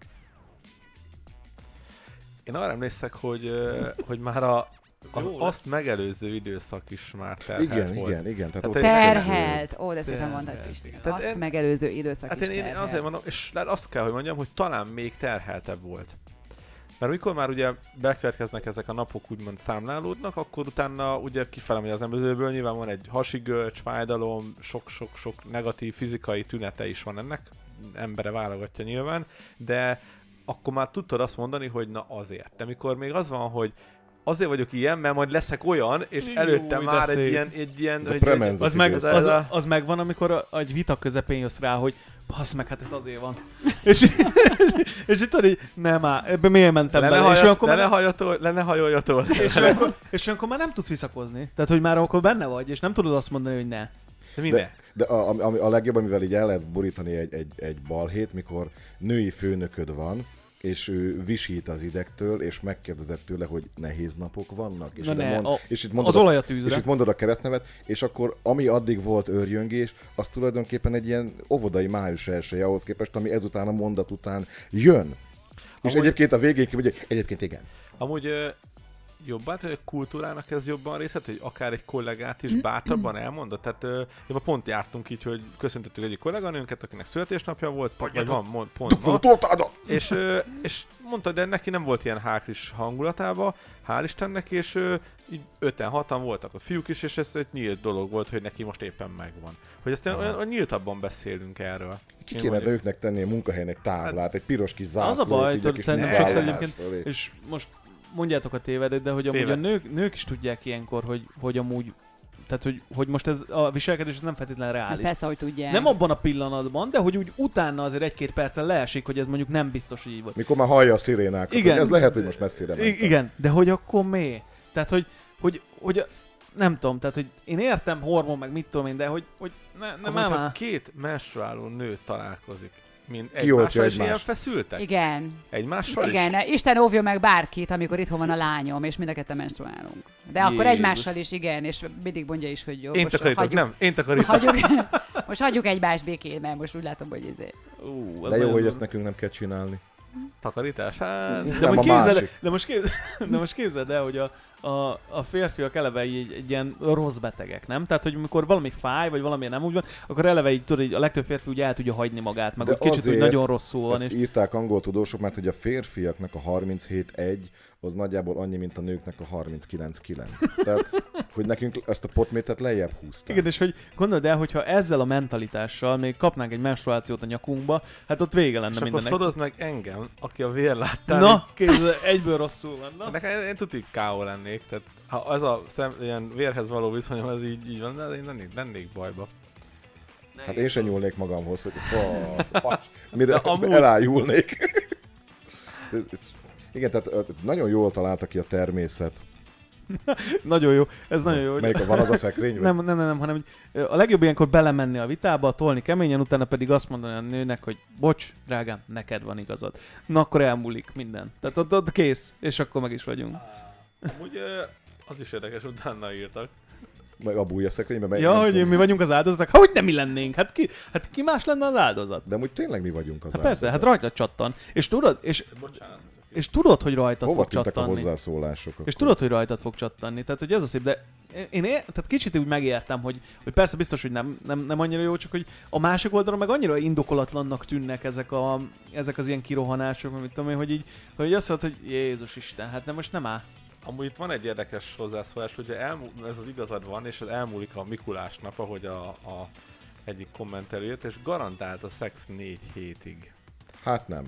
Én arra emlékszek, hogy, ö, hogy már a, az, Jó lesz. azt megelőző időszak is már terhelt Igen, volt. igen, igen. Tehát Hát ott én- Terhelt. Ó, de szépen Terhelt, mondtad, Pisti. igen. Tehát Azt én- megelőző időszak Hát is én, én terhelt. azért mondom, és azt kell, hogy mondjam, hogy talán még terheltebb volt. Mert mikor már ugye bekövetkeznek ezek a napok, úgymond számlálódnak, akkor utána ugye kifele megy az emberből, nyilván van egy hasigörcs, fájdalom, sok-sok-sok negatív fizikai tünete is van ennek, embere válogatja nyilván, de akkor már tudtad azt mondani, hogy na azért. De mikor még az van, hogy azért vagyok ilyen, mert majd leszek olyan, és Jó, előtte de már egy szép. ilyen, egy ilyen... Ez a egy- premenzes Az, meg, időszak. az, az megvan, amikor a, egy vita közepén jössz rá, hogy bassz meg, hát ez azért van. és, és, és itt tudod, így, nem áll, ebbe miért mentem Le ne, bele. És hajaz, olyankor le, ne már, hajatol, le ne hajoljatol. és, olyankor, és olyankor már nem tudsz visszakozni. Tehát, hogy már akkor benne vagy, és nem tudod azt mondani, hogy ne. De mi De- ne? De a, a, a legjobb, amivel így el lehet borítani egy, egy, egy balhét, mikor női főnököd van, és ő visít az idegtől, és megkérdezett tőle, hogy nehéz napok vannak. És, Na ne, mond, a, és itt mondod az a, olaj a tűzre. és itt mondod a keresztnevet, és akkor ami addig volt őrjöngés, az tulajdonképpen egy ilyen óvodai május elsője ahhoz képest, ami ezután a mondat után jön. És Amúgy- egyébként a végén ki, hogy egyébként igen. Amúgy ö, jobban, hogy a kultúrának ez jobban részlet, hogy akár egy kollégát is bátrabban elmondott. Tehát ö, jobban pont jártunk így, hogy köszöntöttük egyik kolléganőnket, akinek születésnapja volt, vagy van mond, pont ma, és, ö, és mondta, de neki nem volt ilyen háklis hangulatában, hál' Istennek, és ö, így öten, hatan voltak ott fiúk is, és ez egy nyílt dolog volt, hogy neki most éppen megvan. Hogy ezt olyan, olyan nyíltabban beszélünk erről. Ki Én kéne mondjuk- nőknek tenni a munkahelyén egy táblát, egy piros kis zászlót. Az a baj, így a tudod, kis szerintem sokszor vállás egyébként- fölé. És most mondjátok a tévedet, de hogy amúgy Téved. a nők, nők is tudják ilyenkor, hogy, hogy amúgy, tehát hogy, hogy most ez a viselkedés ez nem feltétlenül Hát reális. persze, hogy tudják. Nem abban a pillanatban, de hogy úgy utána azért egy-két percen leesik, hogy ez mondjuk nem biztos, hogy így volt. Mikor már hallja a szirénákat, Igen. hogy ez lehet, hogy most messzire I- mentem. igen, de hogy akkor mi? Tehát, hogy, hogy, hogy a- nem tudom, tehát, hogy én értem hormon, meg mit tudom én, de hogy, hogy ne, ne Amúgy, már ha már. két menstruáló nő találkozik, mint Ki oltja egymással is egymást? ilyen feszültek? Igen. Egymással Igen, is? Isten óvjon meg bárkit, amikor itthon van a lányom, és mind a ketten menstruálunk. De akkor Jézus. egymással is, igen, és mindig mondja is, hogy jó. Én most takarítok, hagyjuk, nem, én takarítok. hagyjuk, most hagyjuk egymást békén, mert most úgy látom, hogy izé. Ú, az De jó, nagyon hogy durva. ezt nekünk nem kell csinálni. Takarítás? Hát... De, Nem, most a képzeld, másik. de, most képzeld, de most képzeld el, hogy a, a, a férfiak eleve így, egy ilyen rossz betegek, nem? Tehát, hogy amikor valami fáj, vagy valami nem úgy van, akkor eleve így, tudod, így a legtöbb férfi úgy el tudja hagyni magát, meg De úgy kicsit úgy azért nagyon rosszul van. Ezt És... írták angol tudósok, mert hogy a férfiaknak a harminchét egy az nagyjából annyi, mint a nőknek a harminckilenc kilenc. Tehát, hogy nekünk ezt a potmétert lejjebb húzták. Igen, és hogy gondold el, hogyha ezzel a mentalitással még kapnánk egy menstruációt a nyakunkba, hát ott vége lenne És akkor mindennek. szorozd meg engem, aki a vérláttán. Na, képzeld, egyből rosszul van. Na. Nekem én tudik ká ó lennék, tehát ha az a szem, ilyen vérhez való viszonyom, az így, így van, de én lennék, lennék bajba. Hát én sem nyúlnék magamhoz, hogy oh, pacs, mire De amúgy- elájulnék. Igen, tehát ö, nagyon jól találta ki a természet. Nagyon jó, ez nagyon jó. hogy- Melyik van az a szekrény? vagy? Nem, nem, nem, nem, hanem hogy a legjobb ilyenkor belemenni a vitába, tolni keményen, utána pedig azt mondani a nőnek, hogy bocs, drágám, neked van igazad. Na akkor elmúlik minden. Tehát ott, ott kész, és akkor meg is vagyunk. Amúgy ö, az is érdekes, utána írtak. Meg a bújja szekrénybe. mely- Ja, nem hogy tudom. mi vagyunk az áldozatok? Ha, hogy nem mi lennénk? Hát ki, hát ki más lenne az áldozat? De amúgy tényleg mi vagyunk az Hát persze, hát áldozat. rajta csattan. És tudod, és, Bocsánat. és tudod, hogy rajtad Hova fog tűntek a csattanni. hozzászólások? És akkor? tudod, hogy rajtad fog csattanni. Tehát, hogy ez a szép, de én ér, tehát kicsit úgy megértem, hogy, hogy persze biztos, hogy nem, nem, nem annyira jó, csak hogy a másik oldalon meg annyira indokolatlannak tűnnek ezek, a, ezek az ilyen kirohanások, amit tudom én, hogy így, hogy azt mondod, hogy Jézus Isten, hát nem most nem áll. Amúgy itt van egy érdekes hozzászólás, hogy elmú, ez az igazad van, és ez elmúlik a Mikulás nap, ahogy a, a egyik kommentelő jött, és garantált a szex négy hétig. Hát nem.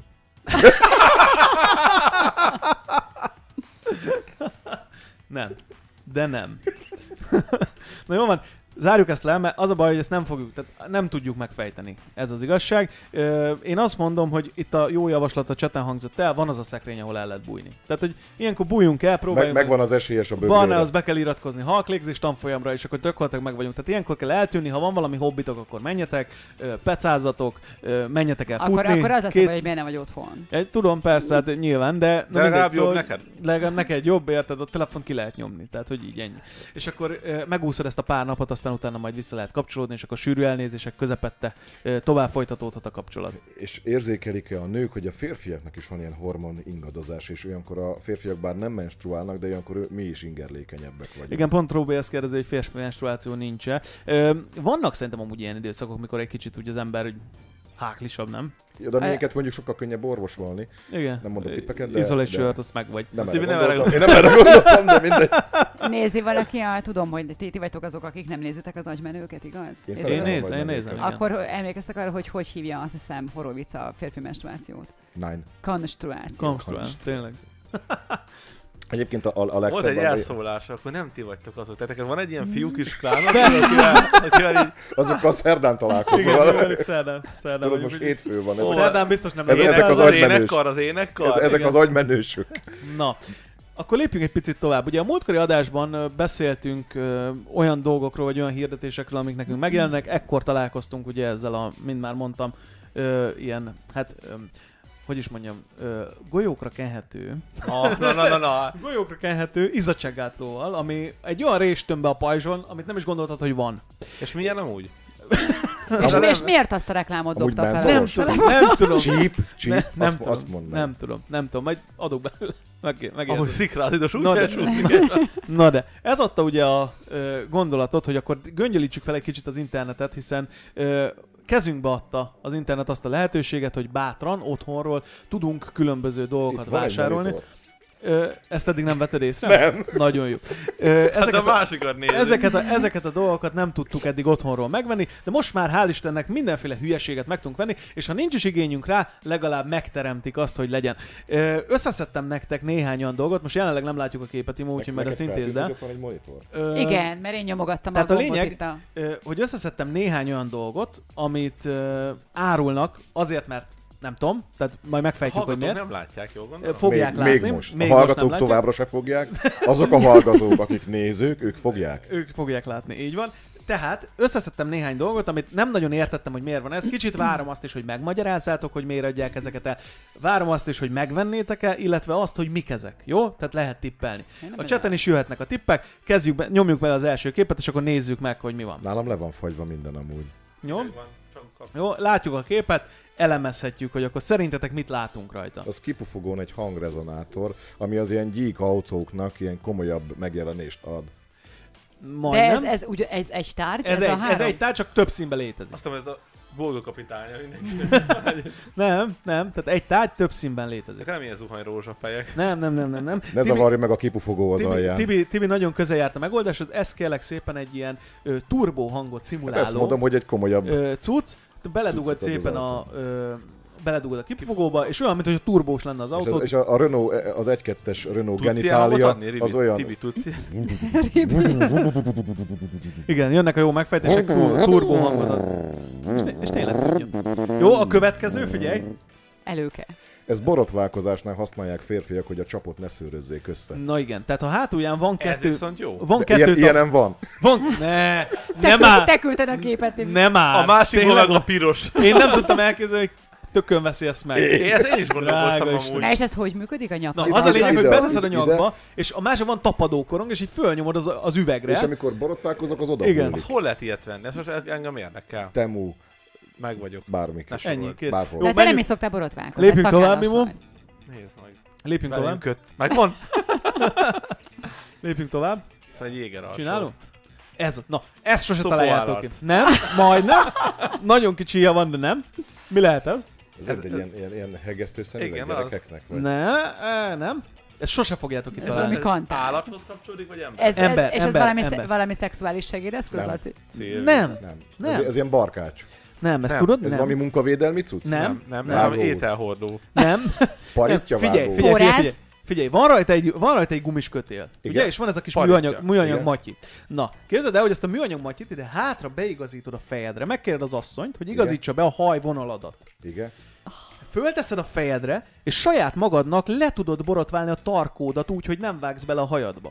Nem. De nem. Na jó van, zárjuk ezt le, mert az a baj, hogy ezt nem fogjuk, tehát nem tudjuk megfejteni. Ez az igazság. Ö, Én azt mondom, hogy itt a jó javaslat a chaten hangzott el, van az a szekrény, ahol el lehet bújni. Tehát, hogy ilyenkor bújjunk el, Meg, próbáljunk megvan az esélyes a Van, bögrőre. az be kell iratkozni halklégzés tanfolyamra, és akkor tökéletesen meg vagyunk. Tehát ilyenkor kell eltűnni, ha van valami hobbitok, akkor menjetek, ö, pecázzatok, ö, menjetek el Akkor, futni. akkor az lesz, Két- hogy miért nem vagy otthon. Egy, tudom, persze, hát nyilván, de... De legalább jobb neked? Legalább neked jobb, érted? A telefont ki lehet nyomni, tehát hogy így ennyi. És akkor ö, megúszod ezt a pár napot, aztán utána majd vissza lehet kapcsolódni, és akkor sűrű elnézések közepette ö, tovább folytatódhat a kapcsolat. És érzékelik-e a nők, hogy a férfiaknak is van ilyen hormon ingadozás, és olyankor a férfiak bár nem menstruálnak, de olyankor ő- mi is ingerlékenyebbek vagyunk. Igen, pont Róbi ezt kérdezi, hogy férfi menstruáció nincs-e. Ö, vannak szerintem amúgy ilyen időszakok, mikor egy kicsit úgy az ember úgy háklisabb, nem? Ja, de minket mondjuk sokkal könnyebb orvosolni. Igen. Nem mondok tippeket, de- Izol egy de- sört, azt meg vagy. Nem Ti erre nem erre gondoltam. Én nem erre gondoltam, de mindegy. Nézi valaki, a, tudom, hogy ti, ti vagytok azok, akik nem nézitek az agymenőket, igaz? Én Nézitek? Én szeretem nézem, vagy én menőket. nézem. igen. Akkor emlékeztek arra, hogy hogy hívja, azt hiszem, Horowitz a férfi menstruációt? Nine. Konstruáció. Konstruál, tényleg. Egyébként a, a, a Volt egy legszebb, elszólás, akkor nem ti vagytok azok. Tehát neked van egy ilyen fiúk is klánod, akivel, akivel így azokkal szerdán találkozol. Igen, velük szerdán. Szerdán Tudod, vagyunk. most úgy- hétfő van. Ó, Ezek, Szerdán biztos nem ezek- megyek. ezek ének, az az, agymenős. énekkar, az énekkar. ezek igen. az agymenősök. Na, akkor lépjünk egy picit tovább. Ugye a múltkori adásban ö, beszéltünk ö, olyan dolgokról, vagy olyan hirdetésekről, amik nekünk megjelennek. Ekkor találkoztunk ugye ezzel a, mint már mondtam, ö, ilyen, hát ö, hogy is mondjam, ö, golyókra kenhető, Na, na, na, na, na. golyókra kenhető izzadsággátlóval, ami egy olyan réstömbbe a pajzson, amit nem is gondoltad, hogy van. És milyen nem úgy? És, mi, és miért azt a reklámot Amúgy dobta fel? mentolos. Nem tudom, nem tudom. Cheap, cheap, Ne, nem azt, tudom, azt mondd meg. nem tudom, nem tudom, majd adok belőle. Meg, Ahogy megérzem. szikrázidós úgy Na de- elsúszik. Na de, ez adta ugye a ö, gondolatot, hogy akkor göngyölítsük fel egy kicsit az internetet, hiszen ö, kezünkbe adta az internet azt a lehetőséget, hogy bátran, otthonról tudunk különböző dolgokat Itt van egy vásárolni. monitor. Ö, ezt eddig nem vetted észre? Nem. Nagyon jó. Ö, Hát a ezeket, a, másikat nézzük. ezeket, a, ezeket a dolgokat nem tudtuk eddig otthonról megvenni, de most már hál' Istennek mindenféle hülyeséget meg tudunk venni, és ha nincs is igényünk rá, legalább megteremtik azt, hogy legyen. Ö, összeszedtem nektek néhány olyan dolgot, most jelenleg nem látjuk a képet, Imó, úgyhogy majd ezt Neked intézd el. feltűzött, van egy monitor. Ö, Igen, mert én nyomogattam Tehát a a gombot lényeg- itt a... Ö, hogy összeszedtem néhány olyan dolgot, amit ö, árulnak, azért, mert nem tudom, tehát majd megfejtjük, hogy Hallgatók miért. nem látják, jól Ö, gondolom? Fogják még, látni. még most. Még a most hallgatók nem látják. továbbra se fogják. Azok a hallgatók, akik nézők, ők fogják. Ők fogják látni, így van. Tehát összeszedtem néhány dolgot, amit nem nagyon értettem, hogy miért van ez. Kicsit várom azt is, hogy megmagyarázzátok, hogy miért adják ezeket el. Várom azt is, hogy megvennétek el, illetve azt, hogy mik ezek. Jó? Tehát lehet tippelni. Én nem A chaten is jöhetnek a tippek, kezdjük be, nyomjuk be az első képet, és akkor nézzük meg, hogy mi van. Nálam le van fagyva minden amúgy. Jó? Megvan, csak kap- Jó, látjuk a képet, elemezhetjük, hogy akkor szerintetek mit látunk rajta. Az kipufogón egy hangrezonátor, ami az ilyen gyík autóknak ilyen komolyabb megjelenést ad. De Majdnem. ez, ez, ugye, ez egy tárgy? ez, ez, egy, a három? ez egy tárgy, csak több színben létezik. Azt mondom, ez a bolga kapitánya mindenki. Nem, nem, tehát egy tárgy több színben létezik. Ezek nem ilyen zuhany rózsafejek. Nem, nem, nem, nem, nem. Ne zavarja meg a kipufogó az Tibi, alján. Tibi, Tibi nagyon közel járt a megoldáshoz, ez kérlek szépen egy ilyen ö, turbo hangot Hát ezt szimuláló mondom, hogy egy komolyabb... ö, cucc, te beledugod Cuccot szépen a, adozáltam. ö, beledugod a kipufogóba, és olyan, mint hogy a turbós lenne az És, autó. az, és a, a Renault, az egy kettes Renault Tudsz ilyen hangot genitália, adni, Ribi? az olyan... Tibi, tudsz ilyen? Igen, jönnek a jó megfejtések, tur, turbo hangot ad. És, té- és tényleg tudja. Jó, a következő, figyelj! Előke. Ez borotválkozásnál használják férfiak, hogy a csapot ne szőrözzék össze. Na igen, tehát a hátulján van Ez kettő... viszont jó. Van De kettő... ilyen, tag- ilyen nem van. Van... Ne, Te, nem küld, áll! te küldted a képet, Tibi. Nem áll! A másik Tényleg, meg a piros. Én nem tudtam elképzelni, hogy tökön veszi ezt meg. Én, ezt én is gondolkoztam Drága amúgy. Na és ez hogy működik a Na, nyakon? az a ide, lényeg, hogy ide, beteszed a ide. nyakba, és a másik van tapadókorong, és így fölnyomod az, az üvegre. És amikor borotválkozok, az oda Igen. hullik. Az hol lehet ilyet venni? Ez most engem érdekel. Temu, Meg vagyok. bármik. Ne Ennyi, sorold. kész. Bárhol. De te nem menjünk- is szoktál borotválkozni. Lépjünk szakállas tovább, Mimó. vagy. Nézd meg. Lépjünk Velem tovább. köt. Megvan? Lépjünk tovább. Szóval egy jéger alsó. Csinálunk? Ez, na, ezt sose Szopó találjátok állat. ki. Nem, majdnem. Nagyon kicsi híja van, de nem. Mi lehet ez? Ez, ez egy ilyen, ilyen, ilyen hegesztő szemüveg Igen, az. gyerekeknek? Vagy? Ne, e, nem. Ezt sose fogjátok Ez kitalálni. valami kantár. Állathoz kapcsolódik, vagy ember? Ez, ez, Ember, és ez ember, valami, ember. sze- valami szexuális segédeszköz, Nem. Laci? Szilvi. Nem, Nem. Nem. Ez, ez ilyen barkács. nem, ezt Nem. tudod? Ez Nem. valami munkavédelmi cucc? Nem. Nem, nem, Nem. ez valami Vágó. ételhordó. Nem. Paritja Figyelj, vágó. figyelj, figyelj, Óráz? figyelj. Figyelj, van rajta egy, van rajta egy gumis kötél, ugye? Igen. És van ez a kis Paritja. műanyag, műanyag Igen. matyi. Na, képzeld el, hogy ezt a műanyag matyit ide hátra beigazítod a fejedre, megkéred az asszonyt, hogy igazítsa be a hajvonaladat. Igen. Fölteszed a fejedre, és saját magadnak le tudod borotválni a tarkódat úgy, hogy nem vágsz bele a hajadba.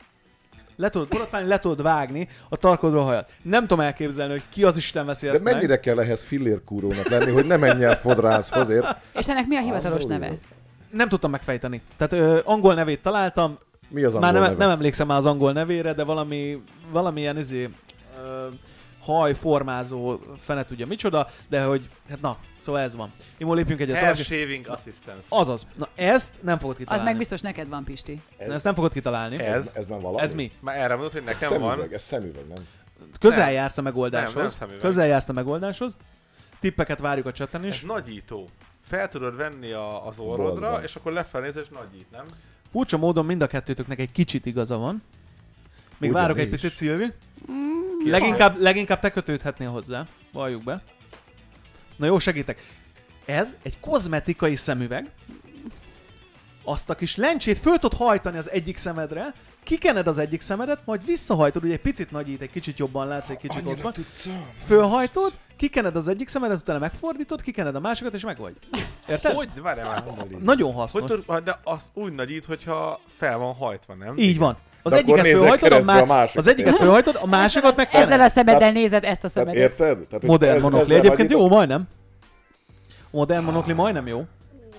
Le tudod borotválni, le tudod vágni a tarkódra a hajad. Nem tudom elképzelni, hogy ki az Isten veszi De ezt meg. mennyire kell ehhez fillérkúrónak lenni, hogy ne menj el fodrászhoz, ért? És ennek mi a hivatalos Ah, neve? jó. Nem tudtam megfejteni. Tehát ö, angol nevét találtam, Mi az angol már nem, neve? nem emlékszem már az angol nevére, de valami, valamilyen izé, ö, hajformázó, fene tudja micsoda, de hogy, hát na, szóval ez van. Imó, lépjünk egyet Hair tovább. shaving assistance. Azaz. Na ezt nem fogod Az kitalálni. meg biztos neked van, Pisti. Na, ezt nem fogod kitalálni. Ez? Ez, ez nem valami? Ez mi? Már erre mondod, hogy Ez nekem szemüveg, van. ez szemüveg, nem? Közel Nem. jársz a megoldáshoz. Nem, nem szemüveg. Közel jársz a megoldáshoz. Tippeket várjuk a chaten Ez is. nagyító. Fel tudod venni a, az orrodra, Boltban. és akkor lefelnéz és nagyít, nem? Furcsa módon mind a kettőtöknek egy kicsit igaza van. Még Ugyan várok egy is. picit, Szilvi. Ki Leginkább, leginkább te kötődhetnél hozzá. Valljuk be. Na jó, segítek. Ez egy kozmetikai szemüveg. Azt a kis lencsét föl tudod hajtani az egyik szemedre, kikened az egyik szemedet, majd visszahajtod, ugye egy picit nagyít, egy kicsit jobban látsz, egy kicsit ott van. Fölhajtod, kikened az egyik szemedet, utána megfordítod, kikened a másikat, és meg vagy. Érted? Hogy? Várjál már. Nagyon Hogy hasznos. tudod, de az úgy nagyít, hogyha fel van hajtva, nem? Így van. Az De akkor egyiket nézzek fölhajtod, a, keresztbe má- a másikat, az egyiket érted? fölhajtod, a másikat meg Ezzel kened. a szemeddel nézed ezt a Tehát szemedet. érted? Tehát, hogy Modern ez- monokli. ezzel Egyébként nagyítok- jó, majdnem. Modern monokli majdnem jó.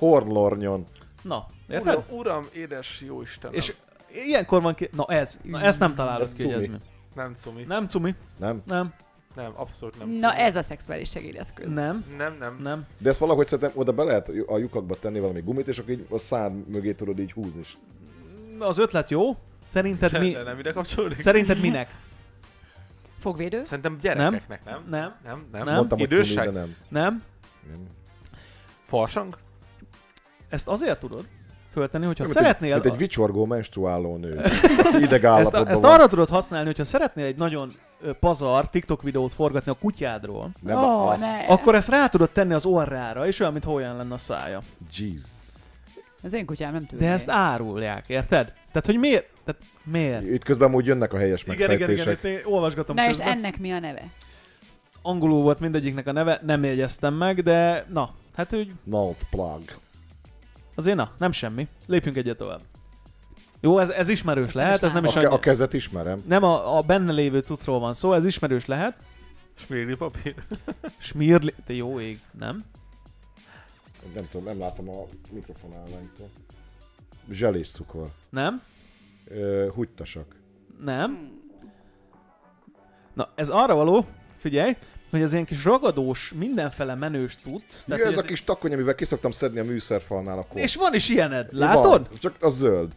Hornlornyon. Na, érted? Uram, uram, édes jó Istenem. És ilyenkor van ki... Na ez, na ezt nem találod Ez ki, hogy ez cumi. mi. Nem cumi. Nem cumi, Nem? nem, Nem, abszolút nem Na cumi. ez a szexuális segédeszköz. nem, Nem, nem. nem. De ezt valahogy szerintem oda be lehet a lyukakba tenni valami gumit, és akkor így a szád mögé tudod így húzni is. Az ötlet jó. Szerinted mi... De nem ide kapcsolódik? Szerinted minek? Fogvédő? Szerintem gyerekeknek, nem? Nem. Nem, nem. Nem. Mondtam, hogy cumi, Idősek? de nem. Nem? nem. Farsang? Ezt azért tudod föltenni, hogyha Mint szeretnél... Egy, mint egy vicsorgó menstruáló nő. aki ideg ezt, állapotban ezt van. arra tudod használni, hogyha szeretnél egy nagyon ö, pazar TikTok videót forgatni a kutyádról, Nem Ó, az. ne. akkor ezt rá tudod tenni az orrára, és olyan, mintha olyan lenne a szája. Jeez. Az én kutyám nem tudja. De ezt árulják, érted? Tehát, hogy miért? Tehát miért? Itt közben úgy jönnek a helyes Igen, igen, megfejtések. igen, itt én olvasgatom Na és közben. ennek mi a neve? Angolul volt mindegyiknek a neve, nem jegyeztem meg, de na, hát úgy Not plug. azért na, nem semmi. Lépjünk egyet tovább. Jó, ez, ez ismerős Ezt nem lehet, is ez nem A, is ke- annyi... a kezet ismerem. Nem a, a benne lévő cuccról van szó, ez ismerős lehet. Smírli papír? Smirli... Te jó ég, nem? Nem tudom, nem látom a mikrofon állványtól. Zselés cukor. Nem? Ö, húgytasak. Nem? Na, ez arra való, figyelj, hogy ez ilyen kis ragadós, mindenfele menős cucc. Ja, hogy ez a kis takony, amivel kiszoktam szedni a műszerfalnál a kort. És van is ilyened, látod? Van, csak az zöld.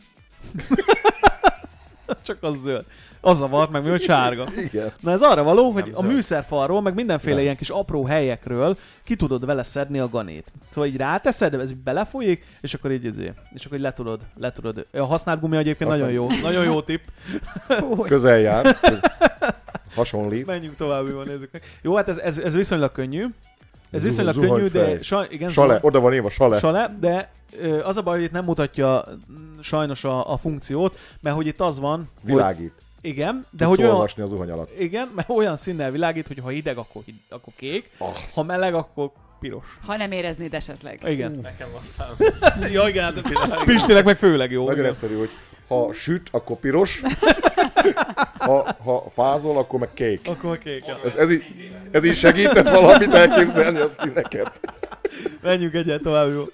Csak az zöld. Az zavart meg, mi hogy sárga. Igen. Na ez arra való, hogy a zöld. műszerfalról, meg mindenféle Nem. ilyen kis apró helyekről ki tudod vele szedni a ganét. Szóval így ráteszed, ez így belefolyik, és akkor így izé, és akkor így le tudod, le tudod. A használt gumi egyébként Aztán- nagyon jó, nagyon jó tipp. Közel jár. Hasonlít. Menjünk tovább, mi van, nézzük meg. Jó, hát ez, ez, ez viszonylag könnyű. Ez Zuh- viszonylag zuhany könnyű, de fej. saj, igen, Sale, zuhany- oda van írva sale. Sale, de ö, az a baj, hogy itt nem mutatja mm, sajnos a, a funkciót, mert hogy itt az van, Világít. hogy igen, de De hogy olyan, olvasni az zuhany alatt. igen, mert olyan színnel világít, hogy ha hideg, akkor, hid- akkor kék, Azt. ha meleg, akkor piros. Ha nem éreznéd esetleg. Igen. Nekem aztán. Ja, igen, hát Pistinek meg főleg jó. Nagyon igen. egyszerű, hogy ha süt, akkor piros, ha, ha fázol, akkor meg kék. Akkor kék. Ja. Ez, ez, így, ez így segített valamit elképzelni a színeket. Menjünk egyet tovább, jó.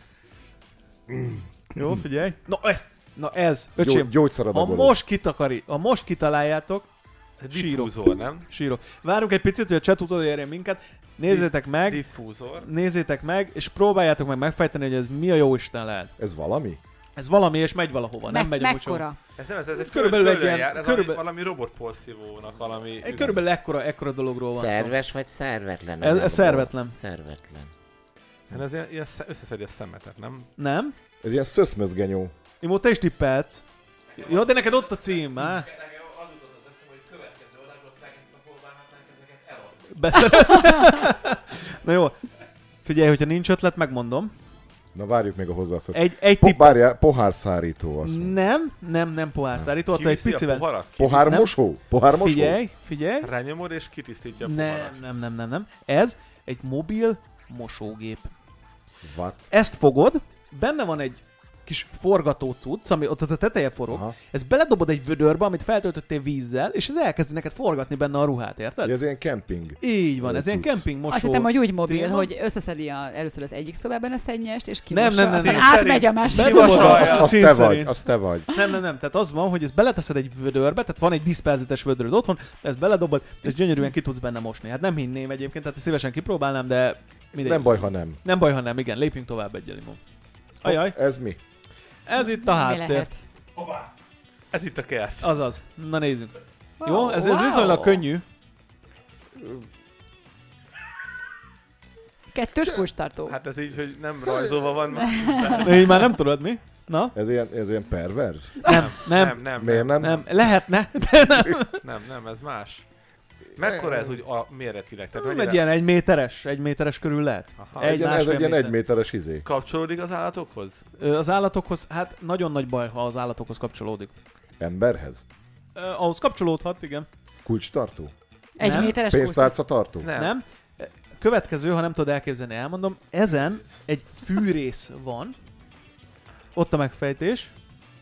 Jó, figyelj. Na ezt, na ez, Gyó, öcsém. Ha gyógyszeradagoló. most kitakari, ha most kitaláljátok, sírok. Diffúzor, nem? Sírok. Várunk egy picit, hogy a chat utolérjen minket. Nézzétek meg, Diffúzor. nézzétek meg, és próbáljátok meg megfejteni, hogy ez mi a jó Isten lehet. Ez valami? Ez valami, és megy valahova, nem Me- megy a mucsó. mekkora? Ez nem, ez, ez, Ez egy körülbelül egy földön ilyen- jár, ez körülbelül- valami, valami robotporszívónak valami... Egy körülbelül ekkora, ekkora dologról van szó. Szerves vagy szervetlen? Ez- ez anyagból? szervetlen. Szervetlen. Hát ez ilyen, ilyen sze- összeszedi a szemetet, nem? Nem? Ez ilyen szöszmözgenyó. Imó, te is tippelsz. Jó, de neked ott a cím, á? Beszél. Na jó. Figyelj, hogyha nincs ötlet, megmondom. Na várjuk még a hozzászólást. Egy, egy Po, tipp. várjál, pohárszárító azt mondja. Nem, nem, nem pohárszárító, attól egy Kiviszi a picivel. poharat, Pohármosó? Pohármosó? Figyelj, figyelj. rányomod és kitisztítja a Nem, poharat. nem, nem, nem, nem. Ez egy mobil mosógép. What? Ezt fogod, benne van egy kis forgató cucc, ami ott a teteje forog. Aha. Ezt beledobod egy vödörbe, amit feltöltöttél vízzel, és ez elkezdi neked forgatni benne a ruhát, érted? Ez ilyen kemping. Így van, Egy ez ilyen cucc. kemping mosó. Azt hittem, hogy úgy mobil, téma. hogy összeszedi a, először az egyik szobában a szennyest, és Nem, kimossa, nem, nem, aztán nem. átmegy a másikba. Bedobod a- Azt- a Az szín te vagy, szerint. az te vagy. Nem, nem, nem. Tehát az van, hogy ezt beleteszed egy vödörbe, tehát van egy diszperzites vödöröd otthon, ezt beledobod, és gyönyörűen ki tudsz benne mosni. Hát nem hinném egyébként, tehát szívesen kipróbálnám, de mindegy. Nem baj, ha nem. Nem baj, ha nem, igen, lépjünk tovább egy Elimon. Ajaj, Ez mi? ez itt a Mi háttér. lehet? Ez itt a kert. Azaz. Na nézzük. Jó, ez, ez viszonylag könnyű. Kettős kulcstartó. Hát ez így, hogy nem rajzolva van. De így már nem tudod mi? Na? Ez ilyen, ez ilyen perverz? Nem, nem, nem, nem, Miért nem, nem? nem. Lehetne, de nem. nem, nem, ez más. Mekkora ez úgy a méretileg? Tehát Egy mennyire ilyen egy méteres, egy méteres körül lehet. Aha. Egy Egy, ez másfél egy ilyen méter. egyméteres izé. kapcsolódik az állatokhoz? Ö, Az állatokhoz, hát nagyon nagy baj, ha az állatokhoz kapcsolódik. Emberhez? Ö, ahhoz kapcsolódhat, igen. Kulcstartó? Egy nem. méteres kulcstartó. Pénztárca tartó? Nem. Nem? Következő, ha nem tudod elképzelni, elmondom. Ezen egy fűrész van. Ott a megfejtés.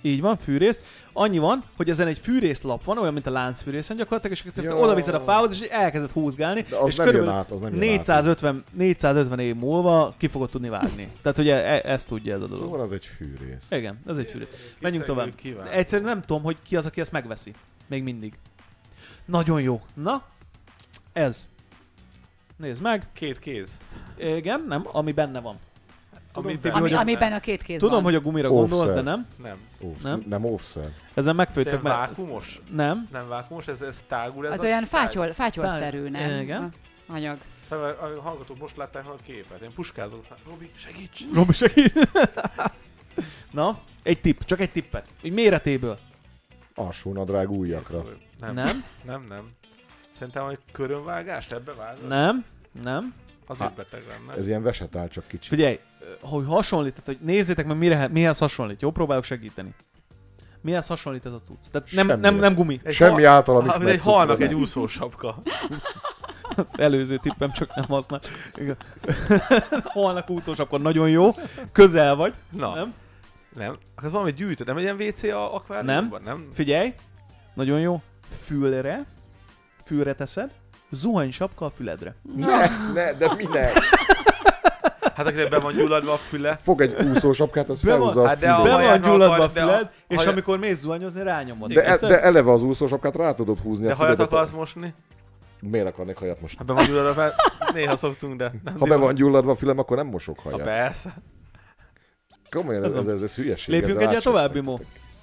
Így van, fűrész. Annyi van, hogy ezen egy fűrészlap van, olyan, mint a láncfűrészen gyakorlatilag, és ezt Ja. oda viszed a fához, és elkezded húzgálni, De az és nem jön körülbelül át, az nem jön négyszázötven, négyszázötven év múlva ki fogod tudni vágni. Tehát ugye e- ezt tudja ez a dolog. Szóval az egy fűrész. Igen, ez egy fűrész. Menjünk tovább. Kíván. Egyszerűen nem tudom, hogy ki az, aki ezt megveszi. Még mindig. Nagyon jó. Na, ez. Nézd meg. Két kéz. Igen, nem, ami benne van. Tudom, Ami, Tibi, Ami, hogy a- amiben a két kéz Tudom, van. hogy a gumira Offset. gondolsz, de nem. Nem. Off, Nem? nem offset. Ezen De megfőttök meg. vákumos? Nem. Nem vákumos, ez, ez tágul. Ez Az a olyan tág- fátyol, fátyolszerű, Tág- nem? igen. A anyag. A, a hallgatók most látták a képet. Én puskázok. Robi, segíts! Robi segít. Na, egy tipp, csak egy tippet. Így méretéből. Alsónadrág újakra. Nem. Nem, Nem, nem. Szerintem, hogy körönvágást ebbe vágod? nem, nem. Az Hát, is beteg lenne. Ez ilyen vesetál, csak kicsit. Figyelj, hogy hasonlít, tehát hogy nézzétek meg mire, mihez hasonlít. Jó, próbálok segíteni. Mihez hasonlít ez a cucc? Tehát nem, nem, Semmire. nem gumi. Egy Semmi hal- általam ha- ismert Egy halnak cuccra egy nem. úszósapka. Az előző tippem csak nem használ. Igen. Holnak úszós, akkor nagyon jó. Közel vagy. Na, Nem? nem. Az valami gyűjtő, nem egy ilyen vé cé a akváriumban? Nem. Figyelj, nagyon jó. Fülre, fülre teszed, zuhanysapka a füledre. Ne, ne, de minek? Hát akinek be van gyulladva a füle. Fog egy úszósapkát, az Be van- felhúzza a hát de a Be fülét. van haját gyulladva a akar- de a füled, és haja- amikor mész zuhanyozni, rányomod. De, e, Érted? de eleve az úszósapkát rá tudod húzni De a hajat füledet. akarsz mosni? Miért akarnék hajat most? Ha be van gyulladva fel, néha szoktunk, de nem. Ha be van gyulladva a fülem, akkor nem mosok Ha hajat. persze. Komolyan, Ez ez, ez, van. ez, ez hülyeség. Lépjünk ezzel egyet tovább, átsesztek. Bimo.